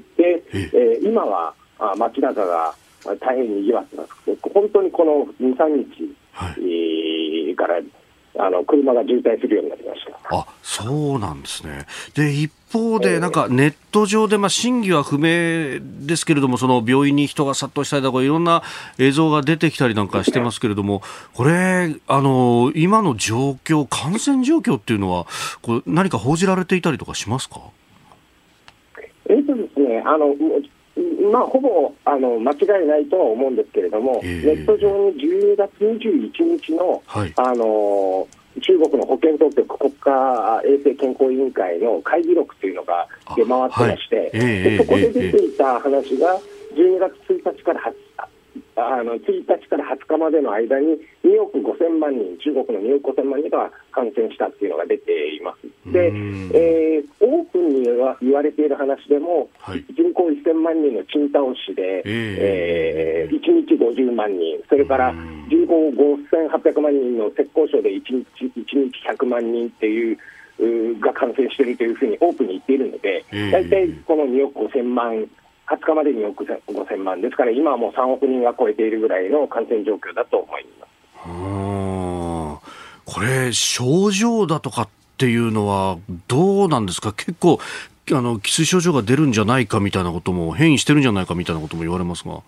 ええー、今はあ街中が大変にぎわってます。本当にこのにさんにち、はい、えー、からあの車が渋滞するようになりました。 あ、そうなんですね。で一方でなんかネット上で、まあ、真偽は不明ですけれども、その病院に人が殺到したりとかいろんな映像が出てきたりなんかしてますけれども、これあの今の状況、感染状況っていうのはこう何か報じられていたりとかしますか？ えーとですね、あのまあ、ほぼあの間違いないとは思うんですけれども、えー、ネット上にじゅうがつにじゅういちにちの、はい、あの中国の保健当局国家衛生健康委員会の会議録というのが出回ってまして、はい、えー、でそこで出ていた話がじゅうにがつついたちからはつあのついたちからはつかまでの間ににおくごせんまんにん、中国のにおくごせんまんにんが感染したというのが出ています。で、えー、オープンには言われている話でも、はい、人口せんまんにんのチン倒しで、えーえー、いちにちごじゅうまんにん、それから人口ごせんはっぴゃくまんにんの浙江省でいちにちいちにちひゃくまんにんっていうが感染しているというふうにオープンに言っているので、大体このにおくごせんまん、はつかまでににおくごせんまんですから、今はもうさんおくにんが超えているぐらいの感染状況だと思います。 あ、これ症状だとかっていうのはどうなんですか？結構あのきつい症状が出るんじゃないかみたいなことも、変異してるんじゃないかみたいなことも言われますが。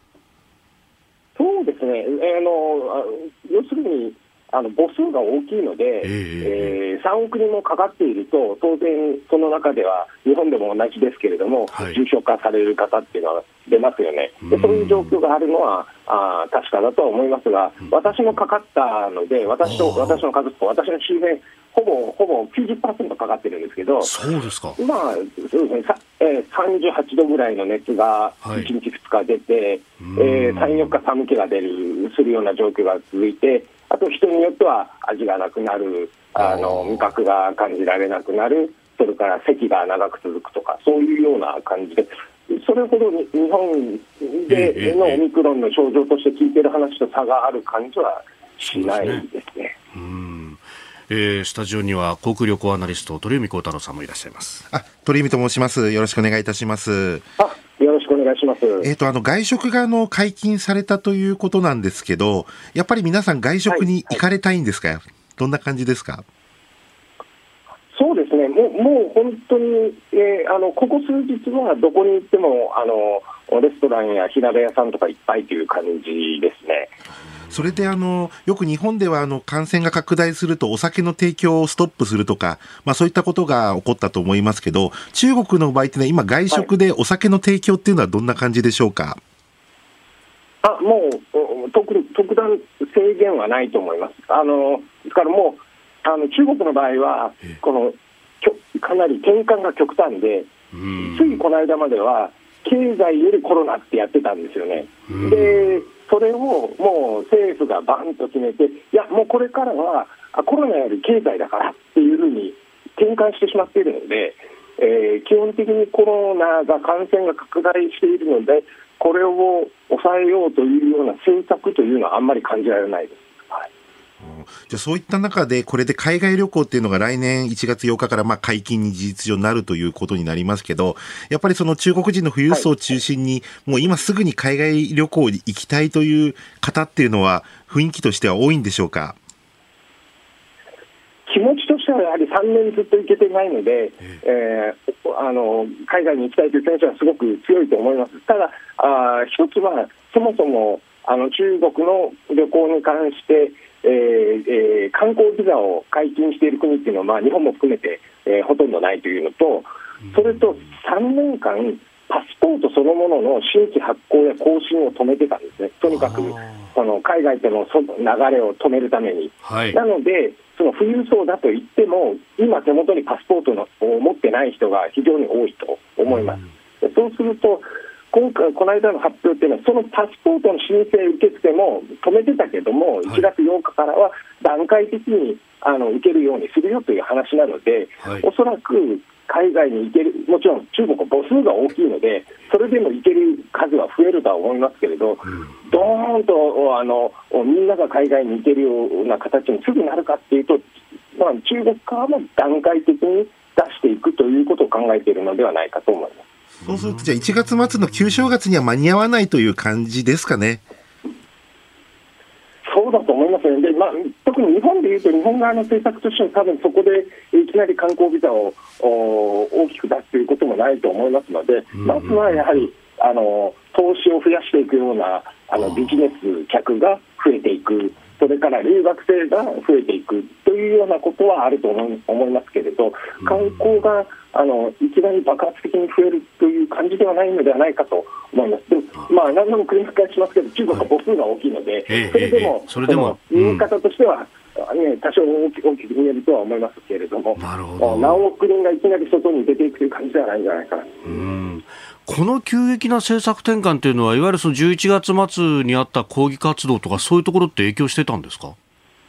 そうですね、あの要するにあの母数が大きいので、えーえー、さんおくにんもかかっていると、当然その中では日本でも同じですけれども、はい、重症化される方っていうのは出ますよね。でそういう状況があるのはあ確かだとは思いますが、うん、私もかかったので、私と私の家族と私の周辺ほぼほぼ きゅうじゅっパーセント かかってるんですけど、 そうですか。 まあそうですね、さえー、さんじゅうはちどぐらいの熱がいちにちふつか出て、はい、えー、さん、よっか寒気が出るするような状況が続いて、あと人によっては味がなくなる、あの味覚が感じられなくなる、それから咳が長く続くとか、そういうような感じで、それほどに日本でのオミクロンの症状として聞いている話と差がある感じはしないですね。 うん、えー、スタジオには航空旅行アナリスト鳥海高太郎さんもいらっしゃいます。 あ、鳥海と申します。よろしくお願いいたします。 あ、よろしくお願いします。 えーと、あの外食があの解禁されたということなんですけど、やっぱり皆さん外食に行かれたいんですか？はいはい、どんな感じですか？ そうですね、もう、もう本当に、えー、あのここ数日はどこに行ってもあのレストランや火鍋屋さんとかいっぱいという感じですね。 それであのよく日本ではあの感染が拡大するとお酒の提供をストップするとか、まあ、そういったことが起こったと思いますけど、中国の場合ってのは今外食でお酒の提供っていうのはどんな感じでしょうか？ はい、あもう 特, 特段制限はないと思います。あのですからもうあの中国の場合はこのかなり転換が極端で、ついこの間までは経済よりコロナってやってたんですよね。でそれをもう政府がバンと決めて、いやもうこれからはコロナより経済だからっていうふうに転換してしまっているので、えー、基本的にコロナが感染が拡大しているので、これを抑えようというような政策というのはあんまり感じられないです。 じゃあそういった中でこれで海外旅行っていうのが来年いちがつようかからまあ解禁に事実上なるということになりますけど、やっぱりその中国人の富裕層を中心に、はい、もう今すぐに海外旅行に行きたいという方っていうのは雰囲気としては多いんでしょうか？ 気持ちとしてはやはりさんねんずっと行けてないので、えー、あの海外に行きたいという選手はすごく強いと思います。ただあ一つはそもそもあの中国の旅行に関してえーえー、観光ビザを解禁している国っていうのは、まあ、日本も含めて、えー、ほとんどないというのと、それとさんねんかんパスポートそのものの新規発行や更新を止めてたんですね。とにかくその海外との流れを止めるために、はい、なのでその富裕層だといっても今手元にパスポートのを持ってない人が非常に多いと思います。そうすると今回この間の発表というのはそのパスポートの申請受付も止めてたけども、いちがつようかからは段階的にあの受けるようにするよという話なので、はい、おそらく海外に行ける、もちろん中国は母数が大きいのでそれでも行ける数は増えるとは思いますけれど、うん、ドーンとあのみんなが海外に行けるような形にすぐなるかというと、まあ、中国側も段階的に出していくということを考えているのではないかと思います。 そうするとじゃあいちがつまつの旧正月には間に合わないという感じですかね？ そうだと思いますね。で、まあ、特に日本でいうと、日本側の政策としても多分そこでいきなり観光ビザを大きく出すということもないと思いますので、まずはやはりあの投資を増やしていくようなあのビジネス客が増えていく、それから留学生が増えていくというようなことはあると思いますけれど、観光があのいきなり爆発的に増えるという感じではないのではないかと思います。でも、まあ、何度も繰り返しますけど、中国は母数が大きいので、はい、それでも、それでも見え方としては、ね、多少大き大きく見えるとは思いますけれども、なるほど、何億人がいきなり外に出ていくという感じではないんじゃないかな。 うん、この急激な政策転換というのは、いわゆるそのじゅういちがつ末にあった抗議活動とか、そういうところって影響してたんですか？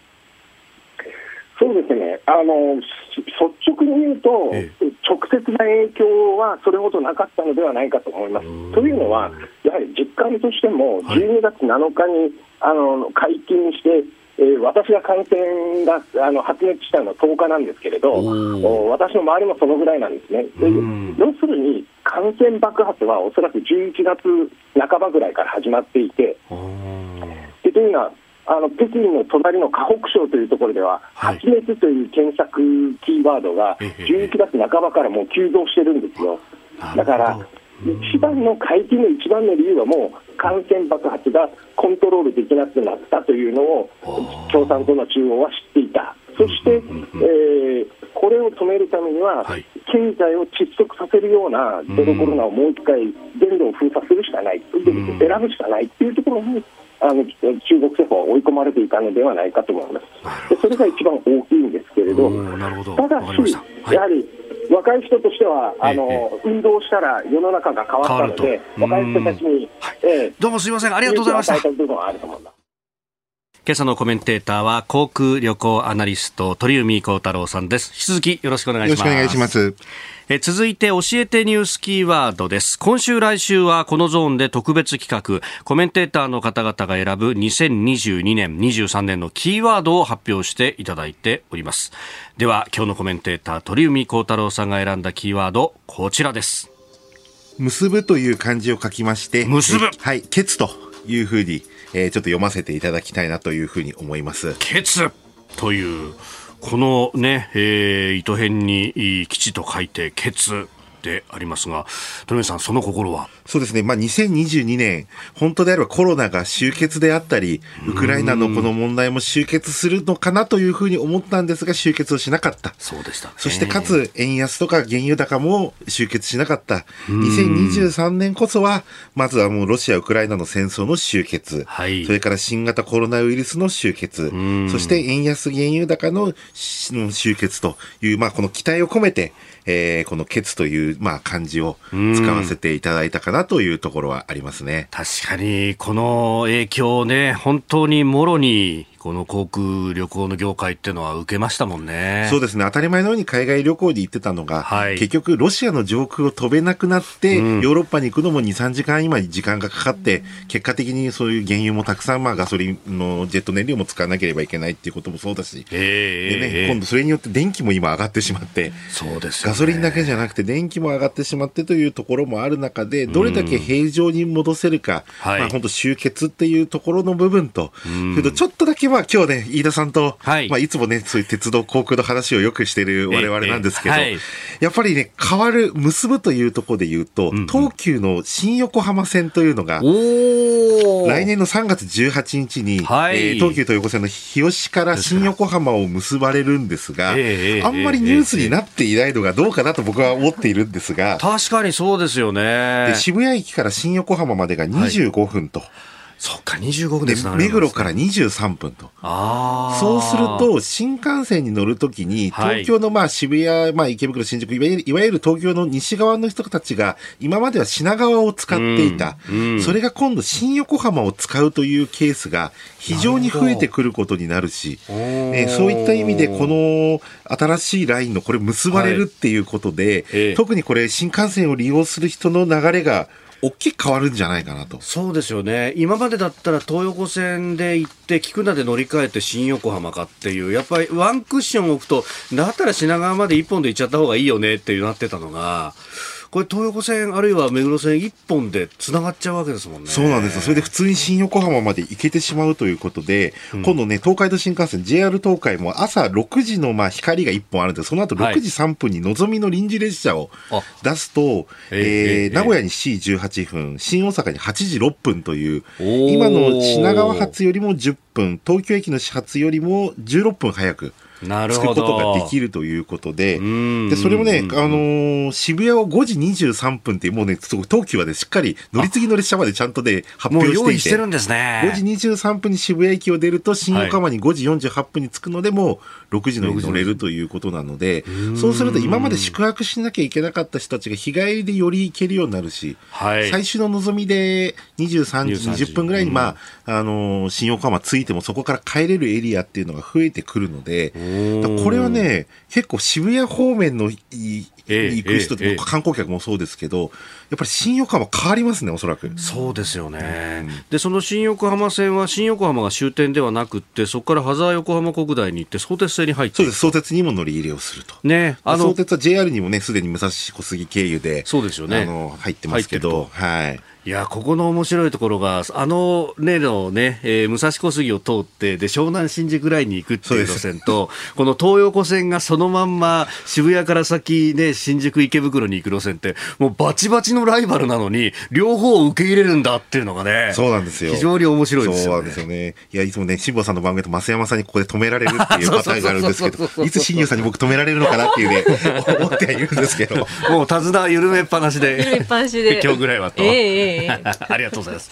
そうですね、あの率直に言うと、ええ、直接な影響はそれほどなかったのではないかと思います。というのは、やはり実感としても、じゅうにがつなのかに、はい、あの解禁して、えー、私が感染があの発熱したのはとおかなんですけれど、私の周りもそのぐらいなんですね。で、要するに感染爆発はおそらくじゅういちがつなかばぐらいから始まっていて、でというのはあの北京の隣の河北省というところでは、はい、発熱という検索キーワードがじゅういちがつなかばからもう急増してるんですよ。だから一番の解禁の一番の理由はもう感染爆発がコントロールできなくなったというのを共産党の中央は知っていた。そして、えー、これを止めるためには、はい、経済を窒息させるようなゼロコロナをもう一回全土を封鎖するしかない、選ぶしかないというところにあの中国政府は追い込まれていたのではないかと思います。でそれが一番大きいんですけれど、ただし、はい、やはり若い人としてはあの、ええ、運動したら世の中が変わったので、若い人たちに、 はいええ、どうもすいません、ありがとうございました。今朝のコメンテーターは航空旅行アナリスト鳥海高太郎さんです。引き続きよろしくお願いします。 よろしくお願いします。 え続いて教えてニュースキーワードです。今週来週はこのゾーンで特別企画、コメンテーターの方々が選ぶにせんにじゅうにねん、にじゅうさんねんのキーワードを発表していただいております。では今日のコメンテーター鳥海高太郎さんが選んだキーワード、こちらです。 結ぶという漢字を書きまして、 結ぶ、 はい、ケツというふうに、えー、ちょっと読ませていただきたいなというふうに思います。 ケツというこのね、えー、糸辺に基地と書いてケツでありますが、鳥海さん、その心は？ そうですね、まあ、にせんにじゅうにねん、本当であればコロナが終結であったり、ウクライナのこの問題も終結するのかなというふうに思ったんですが、終結をしなかった。 そうでしたね。 そしてかつ円安とか原油高も終結しなかった。にせんにじゅうさんねんこそはまずはもうロシア・ウクライナの戦争の終結、はい、それから新型コロナウイルスの終結、そして円安原油高の終結という、まあ、この期待を込めて、えー、このケツという、まあ、漢字を使わせていただいたかなというところはありますね。 確かにこの影響をね、本当にもろにこの航空旅行の業界っていうのは受けましたもんね。 そうですね、当たり前のように海外旅行で行ってたのが、はい、結局ロシアの上空を飛べなくなって、うん、ヨーロッパに行くのも にさんじかん今時間がかかって、結果的にそういう原油もたくさん、まあ、ガソリンのジェット燃料も使わなければいけないっていうこともそうだし、 えーでね、 えー、 今度それによって電気も今上がってしまって、 そうですよね、 ガソリンだけじゃなくて電気も上がってしまってというところもある中で、どれだけ平常に戻せるか、うん、まあ、本当終結っていうところの部分と、うん、それとちょっとだけまあ今日ね、飯田さんと、はい、まあ、いつもね、そういう鉄道航空の話をよくしている我々なんですけど、ええはい、やっぱりね、変わる、結ぶというところで言うと、うんうん、東急の新横浜線というのが、来年のさんがつじゅうはちにちに、はい、えー、東急東横線の日吉から新横浜を結ばれるんですが、ええ、あんまりニュースになっていないのがどうかなと僕は思っているんですが、 確かにそうですよね。 で、渋谷駅から新横浜までがにじゅうごふんと、はい、 そっか、にじゅうごふんですね。 目黒からにじゅうさんぷんと。あ、そうすると、新幹線に乗るときに、東京のまあ渋谷、まあ池袋、新宿、いわゆる、いわゆる東京の西側の人たちが、今までは品川を使っていた。うんうん、それが今度、新横浜を使うというケースが非常に増えてくることになるし、えー、そういった意味で、この新しいラインのこれ結ばれるっていうことで、はいえー、特にこれ、新幹線を利用する人の流れが、大きく変わるんじゃないかなと。 そうですよね。今までだったら東横線で行って菊名で乗り換えて新横浜かっていう、やっぱりワンクッション置くと、だったら品川まで一本で行っちゃった方がいいよねってなってたのが、 これ東横線あるいは目黒線一本でつながっちゃうわけですもんね。 そうなんですよ。それで普通に新横浜まで行けてしまうということで、うん、今度ね、東海道新幹線 ジェイアール 東海も朝ろくじのまあ光がいっぽんあるんで、その後ろくじさんぷんにのぞみの臨時列車を出すと、はい、えーえー、名古屋にしちじじゅうはっぷん、新大阪にはちじろっぷんという、今の品川発よりもじゅっぷん、東京駅の始発よりもじゅうろっぷん早く着くことができるということで、でそれもね、あのー、渋谷はごじにじゅうさんぷんってもうね、東急はねしっかり乗り継ぎの列車までちゃんとで発表していて、 もう用意してるんですね。 ごじにじゅうさんぷんに渋谷駅を出ると新横浜にごじよんじゅうはっぷんに着くので、もうろくじのに乗れるということなので、そうすると今まで宿泊しなきゃいけなかった人たちが日帰りでより行けるようになるし、はい、最終の望みでにじゅうさんじにじゅっぷんぐらいに、まああのー、新横浜着いてもそこから帰れるエリアっていうのが増えてくるので、これはね、結構渋谷方面の行く人って、ええええ、観光客もそうですけど、やっぱり新横浜変わりますね、おそらく。 そうですよね、うん、でその新横浜線は新横浜が終点ではなくって、そこから羽沢横浜国大に行って相鉄線に入って、 そうです、相鉄にも乗り入れをすると、ね、あの相鉄は ジェイアール にもねすでに武蔵小杉経由で、 そうですよね、 あの入ってますけど、はい。 いや、ここの面白いところが、あの例のね、えー、武蔵小杉を通って、で、湘南新宿ラインに行くっていう路線と、この東横線がそのまんま渋谷から先ね、新宿池袋に行く路線って、もうバチバチのライバルなのに、両方受け入れるんだっていうのがね、 そうなんですよ。 非常に面白いですよね。 そうなんですよね。いや、いつもね、辛坊さんの番組と増山さんにここで止められるっていうパターンがあるんですけど、いつ新庄さんに僕止められるのかなっていうね、思ってはいるんですけど。 もう手綱緩めっぱなしで、 緩めっぱなしで。 今日ぐらいはと。 えーえー、ありがとうございます。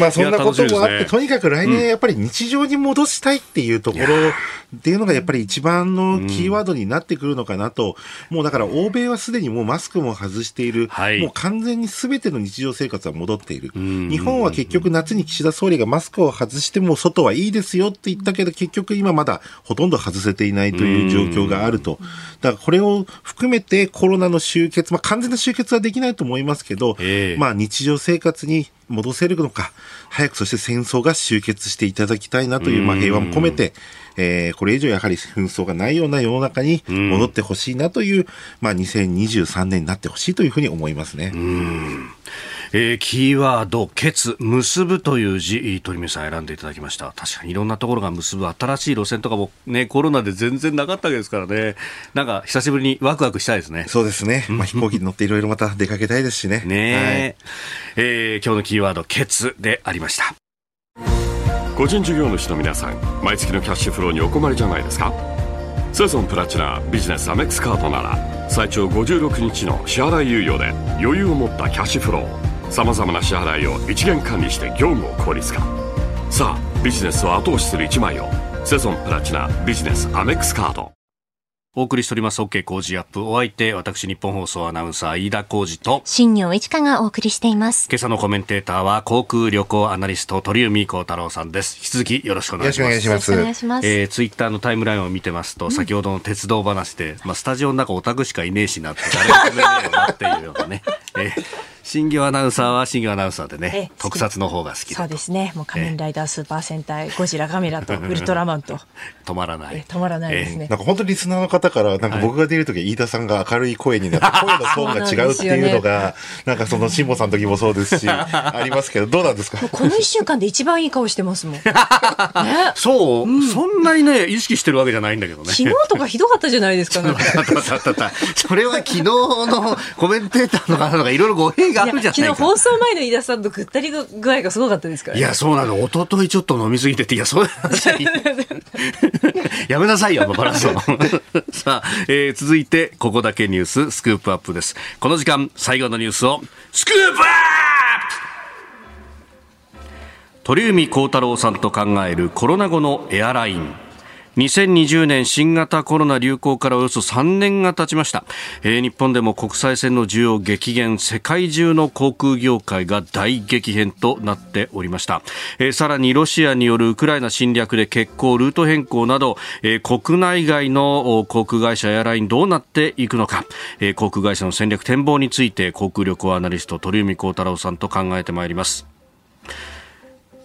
まあそんなこともあって、ね、とにかく来年やっぱり日常に戻したいっていうところっていうのがやっぱり一番のキーワードになってくるのかなと、うん、もうだから欧米はすでにもうマスクも外している、はい、もう完全に全ての日常生活は戻っている。日本は結局夏に岸田総理がマスクを外しても外はいいですよって言ったけど、結局今まだほとんど外せていないという状況があると。だからこれを含めてコロナの終結、まあ完全な終結はできないと思いますけど、えー、まあ日常生活に戻せるのか、早くそして戦争が終結していただきたいなという、まあ平和も込めて、えー、これ以上やはり紛争がないような世の中に戻ってほしいなという、まあにせんにじゅうさんねんになってほしいというふうに思いますね。 うん、えー、キーワード、結、結ぶという字、鳥海さん選んでいただきました。確かにいろんなところが結ぶ、新しい路線とかもね、コロナで全然なかったわけですからね。なんか久しぶりにワクワクしたいですね。 そうですね。まあ、飛行機に乗っていろいろまた出かけたいですしね。 ね、はい、えー、今日のキーワード、結でありました。 個人事業主の皆さん、毎月のキャッシュフローにお困りじゃないですか。セゾンプラチナビジネスアメックスカードなら最長ごじゅうろくにちの支払い猶予で余裕を持ったキャッシュフロー、さまざまな支払いを一元管理して業務を効率化。さあビジネスを後押しする一枚を、セゾンプラチナビジネスアメックスカード。 お送りしております OK 工事アップ。お相手、私日本放送アナウンサー飯田浩司と新業一華がお送りしています。 今朝のコメンテーターは航空旅行アナリスト鳥海高太郎さんです。引き続きよろしくお願いします。 よろしくお願いします。 えー、ツイッターのタイムラインを見てますと、先ほどの鉄道話で、まあ、スタジオの中オタクしかいねえしなって誰も止めねえよなっていうようなね、えー新業アナウンサーは新業アナウンサーでね、特撮の方が好きだと。 そうですね。もう仮面ライダースーパー戦隊、ゴジラガメラとウルトラマンと止まらない。 止まらないですね。 なんか本当にリスナーの方から、なんか僕が出るとき、飯田さんが明るい声になって、声のトーンが違うっていうのが、なんかその辛坊さんの時もそうですし、ありますけど、どうなんですか。 この一週間で一番いい顔してますもん。 そう、そんなにね、意識してるわけじゃないんだけどね。 昨日とかひどかったじゃないですか。 それは昨日のコメンテーターの方がいろいろ語弊があるじゃないか。 放送前の飯田さんとぐったり具合がすごかったですから、ね、 いやそうなの。一昨日ちょっと飲みすぎてて、いやそうやめなさいよバランスをさあ、えー、続いてここだけニューススクープアップです。この時間最後のニュースをスクープアップ。鳥海高太郎さんと考えるコロナ後のエアライン。にせんにじゅうねん新型コロナ流行からおよそさんねんが経ちました。えー、日本でも国際線の需要激減、世界中の航空業界が大激変となっておりました。えー、さらにロシアによるウクライナ侵略で欠航、ルート変更など、えー、国内外の航空会社エアラインどうなっていくのか、えー、航空会社の戦略展望について航空旅行アナリスト鳥海高太郎さんと考えてまいります。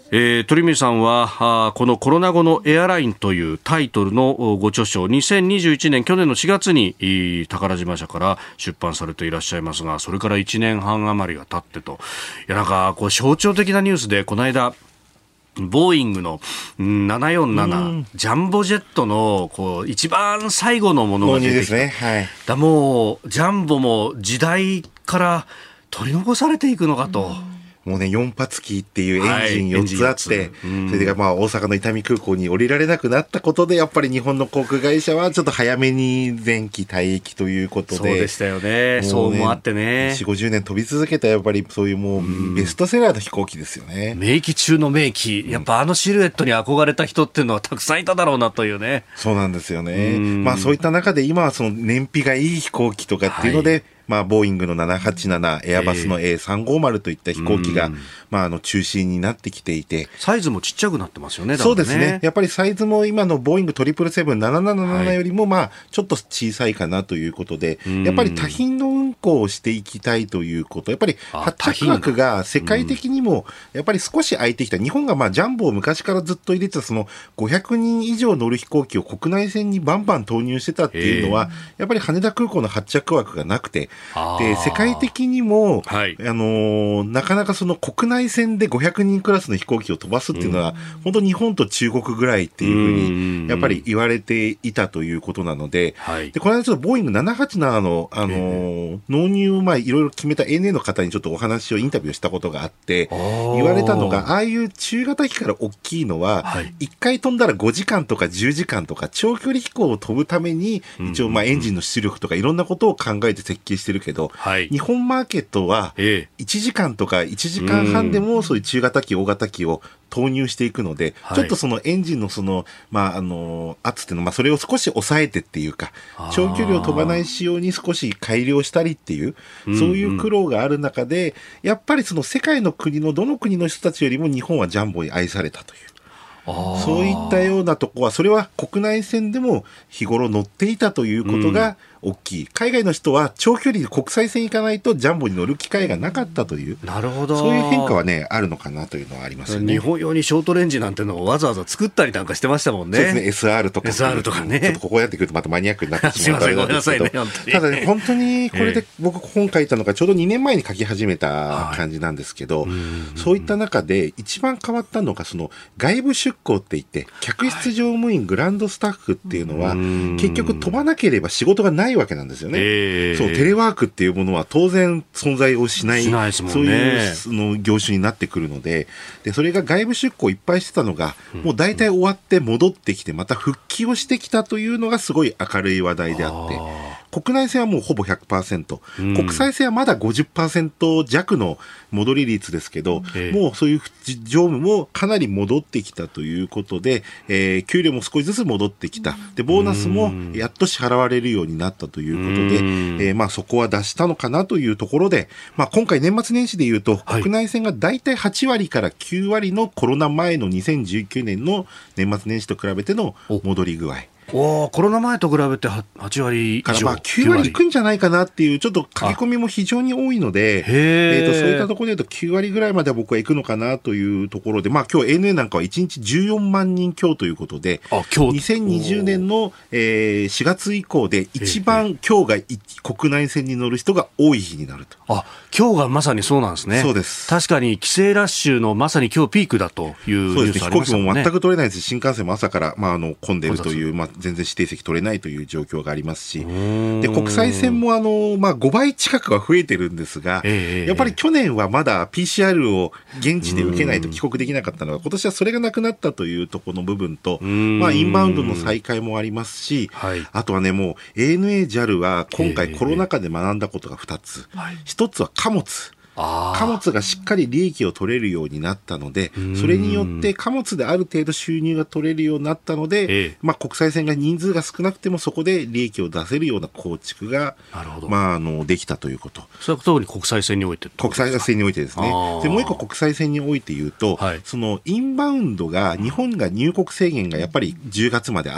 えー、鳥海さんはあこのコロナ後のエアラインというタイトルのご著書にせんにじゅういちねん去年のしがつに宝島社から出版されていらっしゃいますが、それからいちねんはん余りが経ってと、いやなんかこう象徴的なニュースで、この間ボーイングのななよんななジャンボジェットのこう一番最後のものが出てきた、ね、はい、だもうジャンボも時代から取り残されていくのかと、 もうね、よん発機っていうエンジンよっつあって、はい、それがまあ大阪の伊丹空港に降りられなくなったことで、やっぱり日本の航空会社はちょっと早めに前期退役ということで。そうでしたよね。そうもあってね。 よんじゅうごじゅうねん飛び続けたやっぱりそういうもうベストセラーの飛行機ですよね。 名機中の名機。やっぱあのシルエットに憧れた人っていうのはたくさんいただろうなというね。 そうなんですよね。まあそういった中で今はその燃費がいい飛行機とかっていうので、はい、まあ、ボーイングのななはちなな、エアバスの エーさんごまる といった飛行機が、まあ、あの中心になってきていて、 サイズもちっちゃくなってますよね。 そうですね。やっぱりサイズも今のボーイングトリプルセブンなななななよりもまあちょっと小さいかなということで、やっぱり多品の運航をしていきたいということ、やっぱり発着枠が世界的にもやっぱり少し空いてきた。日本がまあジャンボを昔からずっと入れてたそのごひゃくにん以上乗る飛行機を国内線にバンバン投入してたっていうのは、やっぱり羽田空港の発着枠がなくて、で世界的にも、はい、あのー、なかなかその国内線でごひゃくにんクラスの飛行機を飛ばすっていうのは、うん、本当日本と中国ぐらいっていうふうにやっぱり言われていたということなので、はい、でこの間ちょっとボーイングななはちななの、あのー、納入をまあいろいろ決めた エーエヌエー の方にちょっとお話をインタビューしたことがあって、言われたのが、ああいう中型機から大きいのは、はい、いっかい飛んだらごじかんとかじゅうじかんとか長距離飛行を飛ぶために、一応まあエンジンの出力とかいろんなことを考えて設計してるけど、はい、日本マーケットはいちじかんとかいちじかんはんでもそういう中型機、大型機を投入していくので、はい、ちょっとそのエンジンのその、まあ、あの、圧っていうのは、まあ、それを少し抑えてっていうか、長距離を飛ばない仕様に少し改良したりっていう、そういう苦労がある中で、うんうん、やっぱりその世界の国のどの国の人たちよりも日本はジャンボに愛されたという。そういったようなとこは、それは国内線でも日頃乗っていたということが大きい。うん、海外の人は長距離で国際線行かないとジャンボに乗る機会がなかったという、なるほど、そういう変化はね、あるのかなというのはありますよね。 日本用にショートレンジなんてのをわざわざ作ったりなんかしてましたもんね。 そうですね、エスアール とか。 エスアール とかね。 ちょっとここやってくるとまたマニアックになってしまう。 すいません、ごめんなさいね、本当に。 ただね、本当にこれで僕本書いたのがちょうどにねんまえに書き始めた感じなんですけど、はい、そういった中で一番変わったのが、その外部出向って言って、客室乗務員、はい、グランドスタッフっていうのは、結局飛ばなければ仕事がないわけなんですよね。えー、そう、テレワークっていうものは当然存在をしない、しないですもんね、そういうその業種になってくるので、で、それが外部出向いっぱいしてたのが、もう大体終わって戻ってきて、また復帰をしてきたというのがすごい明るい話題であって、国内線はもうほぼ ひゃくパーセント、うん、国際線はまだ ごじゅっパーセント 弱の戻り率ですけど、えー、もうそういう乗務もかなり戻ってきたということで、えー、給料も少しずつ戻ってきた。で、ボーナスもやっと支払われるようになったということで、えー、まあそこは出したのかなというところで、まあ今回年末年始でいうと、国内線がだいたいはちわりからきゅうわりのコロナ前のにせんじゅうきゅうねんの年末年始と比べての戻り具合。 おコロナ前と比べてはちわり以上から、まあきゅうわりいくんじゃないかなっていう、ちょっと書き込みも非常に多いので、えー、とそういったところで言うときゅうわりぐらいまでは僕は行くのかなというところで、まあ今日 エーエヌエー なんかはいちにちじゅうよんまんにん強ということで、にせんにじゅうねんの、えー、しがつ以降で一番今日が国内線に乗る人が多い日になると。 あ、今日がまさにそうなんですね。 そうです。 確かに帰省ラッシュのまさに今日ピークだというニュースありましたもんね。そうですね。飛行機も全く取れないですし、新幹線も朝から、まあ、あの混んでるという、まあ、全然指定席取れないという状況がありますし、で国際線もあの、まあ、ごばい近くは増えてるんですが、えー、やっぱり去年はまだ ピーシーアール を現地で受けないと帰国できなかったのが、今年はそれがなくなったというところの部分と、まあ、インバウンドの再開もありますし、はい、あとはね、もう エーエヌエー、ジャル は今回コロナ禍で学んだことがふたつ、えーはい、ひとつは貨物。貨物がしっかり利益を取れるようになったので、それによって貨物である程度収入が取れるようになったので、ええ、まあ、国際線が人数が少なくてもそこで利益を出せるような構築が、まあ、あのできたということ。 それは特に国際線において国際線においてですね。でもう一個国際線において言うと、はい、そのインバウンドが日本が入国制限がやっぱりじゅうがつまであった。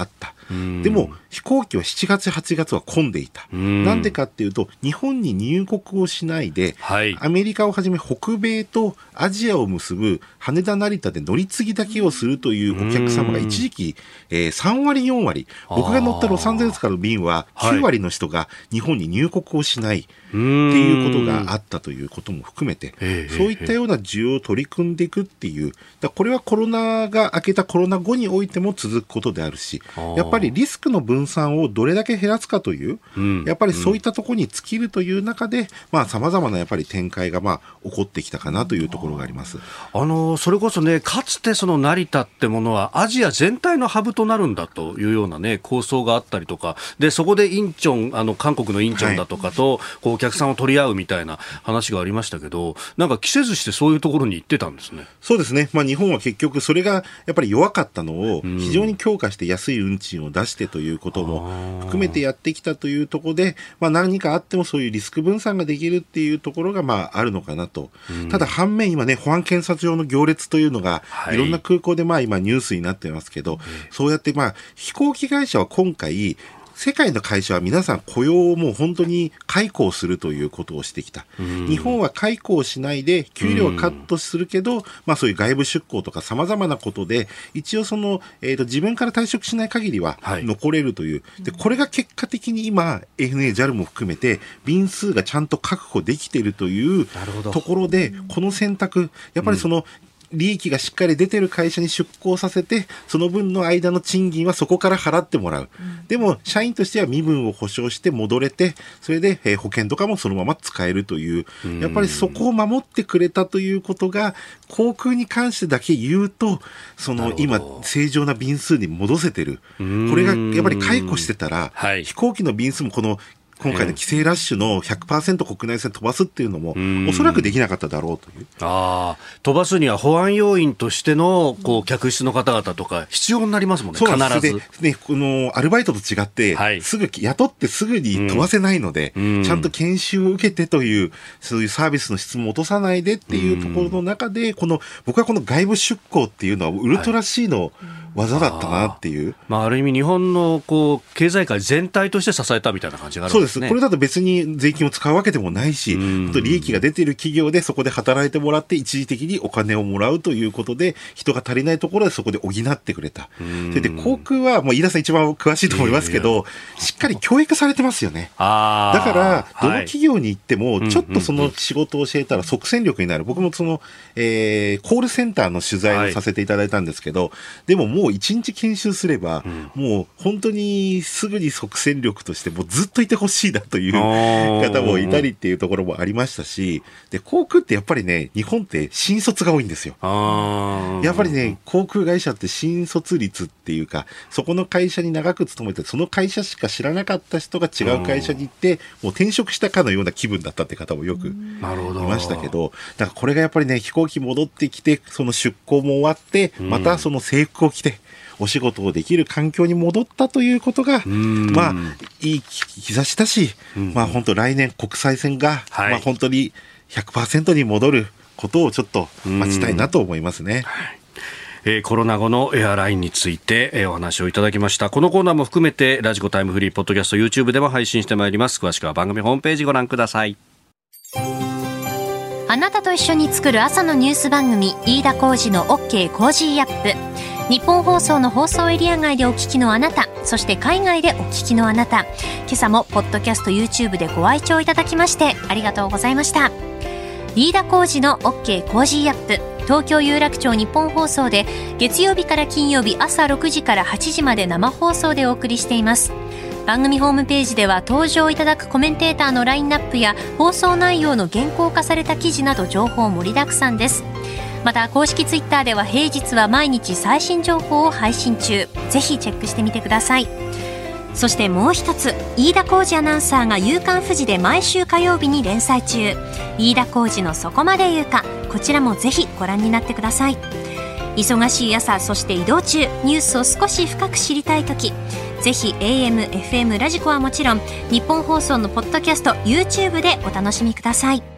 でも飛行機はしちがつはちがつは混んでいた。なんでかっていうと日本に入国をしないで、はい、アメリカをはじめ北米とアジアを結ぶ羽田成田で乗り継ぎだけをするというお客様が一時期、えー、さんわりよんわり、僕が乗ったロサンゼルスからの便はきゅうわりの人が日本に入国をしないっていうことがあったということも含めて、そういったような需要を取り組んでいくっていう、だこれはコロナが明けたコロナ後においても続くことであるし、やっぱりリスクの分散をどれだけ減らすかという、うん、やっぱりそういったところに尽きるという中で、さまざ、まなやっぱり展開がまあ起こってきたかなというところがあります。 あのそれこそね、かつてその成田ってものはアジア全体のハブとなるんだというようなね構想があったりとかで、そこでインチョン、あの韓国のインチョンだとかと、はい、こうお客さんを取り合うみたいな話がありましたけど、なんか着せずしてそういうところに行ってたんですね。 そうですね、まあ、日本は結局それがやっぱり弱かったのを非常に強化して安い運賃を出してということも含めてやってきたというところで、まあ、何かあってもそういうリスク分散ができるっていうところがまああるのかなと。ただ反面今ね、保安検査場の行列というのがいろんな空港でまあ今ニュースになってますけど、そうやってまあ飛行機会社は今回世界の会社は皆さん雇用をもう本当に解雇するということをしてきた。日本は解雇をしないで給料はカットするけど、まあそういう外部出向とか様々なことで一応その、えーと、自分から退職しない限りは残れるという、はい、でこれが結果的に今 エーエヌエー、ジャル も含めて便数がちゃんと確保できているというところで、この選択やっぱりその、うん利益がしっかり出てる会社に出向させて、その分の間の賃金はそこから払ってもらう。うん、でも、社員としては身分を保証して戻れて、それで、えー、保険とかもそのまま使えるという、やっぱりそこを守ってくれたということが、航空に関してだけ言うと、その今、正常な便数に戻せてる。これがやっぱり解雇してたら、はい、飛行機の便数もこの、今回の帰省ラッシュの ひゃくパーセント 国内線飛ばすっていうのもおそらくできなかっただろうという。 あ飛ばすには保安要員としてのこう客室の方々とか必要になりますもんね。 そう必ずで、ね、このアルバイトと違って、はい、すぐ雇ってすぐに飛ばせないので、うん、ちゃんと研修を受けてというそういうサービスの質も落とさないでっていうところの中で、この僕はこの外部出向っていうのはウルトラ C の技だったなっていう、 あ,、まあ、ある意味日本のこう経済界全体として支えたみたいな感じがあるんですね。 そうです。これだと別に税金を使うわけでもないし、利益が出ている企業でそこで働いてもらって一時的にお金をもらうということで、人が足りないところでそこで補ってくれた。それで航空はもう飯田さん一番詳しいと思いますけど、しっかり教育されてますよね。 あだからどの企業に行ってもちょっとその仕事を教えたら即戦力になる。僕もその、えー、コールセンターの取材をさせていただいたんですけど、はい、でももう一日研修すれば、うん、もう本当にすぐに即戦力としてもうずっといてほしいなという方もいたりっていうところもありましたし、で航空ってやっぱりね、日本って新卒が多いんですよ。 あやっぱりね、航空会社って新卒率っていうか、そこの会社に長く勤めてその会社しか知らなかった人が違う会社に行ってもう転職したかのような気分だったって方もよくいましたけど、だからこれがやっぱりね、飛行機戻ってきてその出航も終わってまたその制服を着てお仕事をできる環境に戻ったということが、まあ、いい兆しだし、まあ本当来年国際線が、はい、まあ本当に ひゃくパーセント に戻ることをちょっと待ちたいなと思いますね。 えー、コロナ後のエアラインについて、えー、お話をいただきました。このコーナーも含めてラジコタイムフリーポッドキャスト YouTube でも配信してまいります。詳しくは番組ホームページご覧ください。 あなたと一緒に作る朝のニュース番組、飯田浩司の OK コージーアップ。日本放送の放送エリア外でお聞きのあなた、そして海外でお聞きのあなた、今朝もポッドキャスト YouTube でご愛聴いただきましてありがとうございました。飯田浩司の OK コージーアップ、東京有楽町日本放送で月曜日から金曜日朝ろくじからはちじまで生放送でお送りしています。番組ホームページでは登場いただくコメンテーターのラインナップや放送内容の原稿化された記事など情報盛りだくさんです。また公式ツイッターでは平日は毎日最新情報を配信中、ぜひチェックしてみてください。そしてもう一つ、飯田浩司アナウンサーが夕刊フジで毎週火曜日に連載中、飯田浩司のそこまで言うか、こちらもぜひご覧になってください。忙しい朝、そして移動中、ニュースを少し深く知りたいとき、ぜひ エーエム、エフエム ラジコはもちろん日本放送のポッドキャスト YouTube でお楽しみください。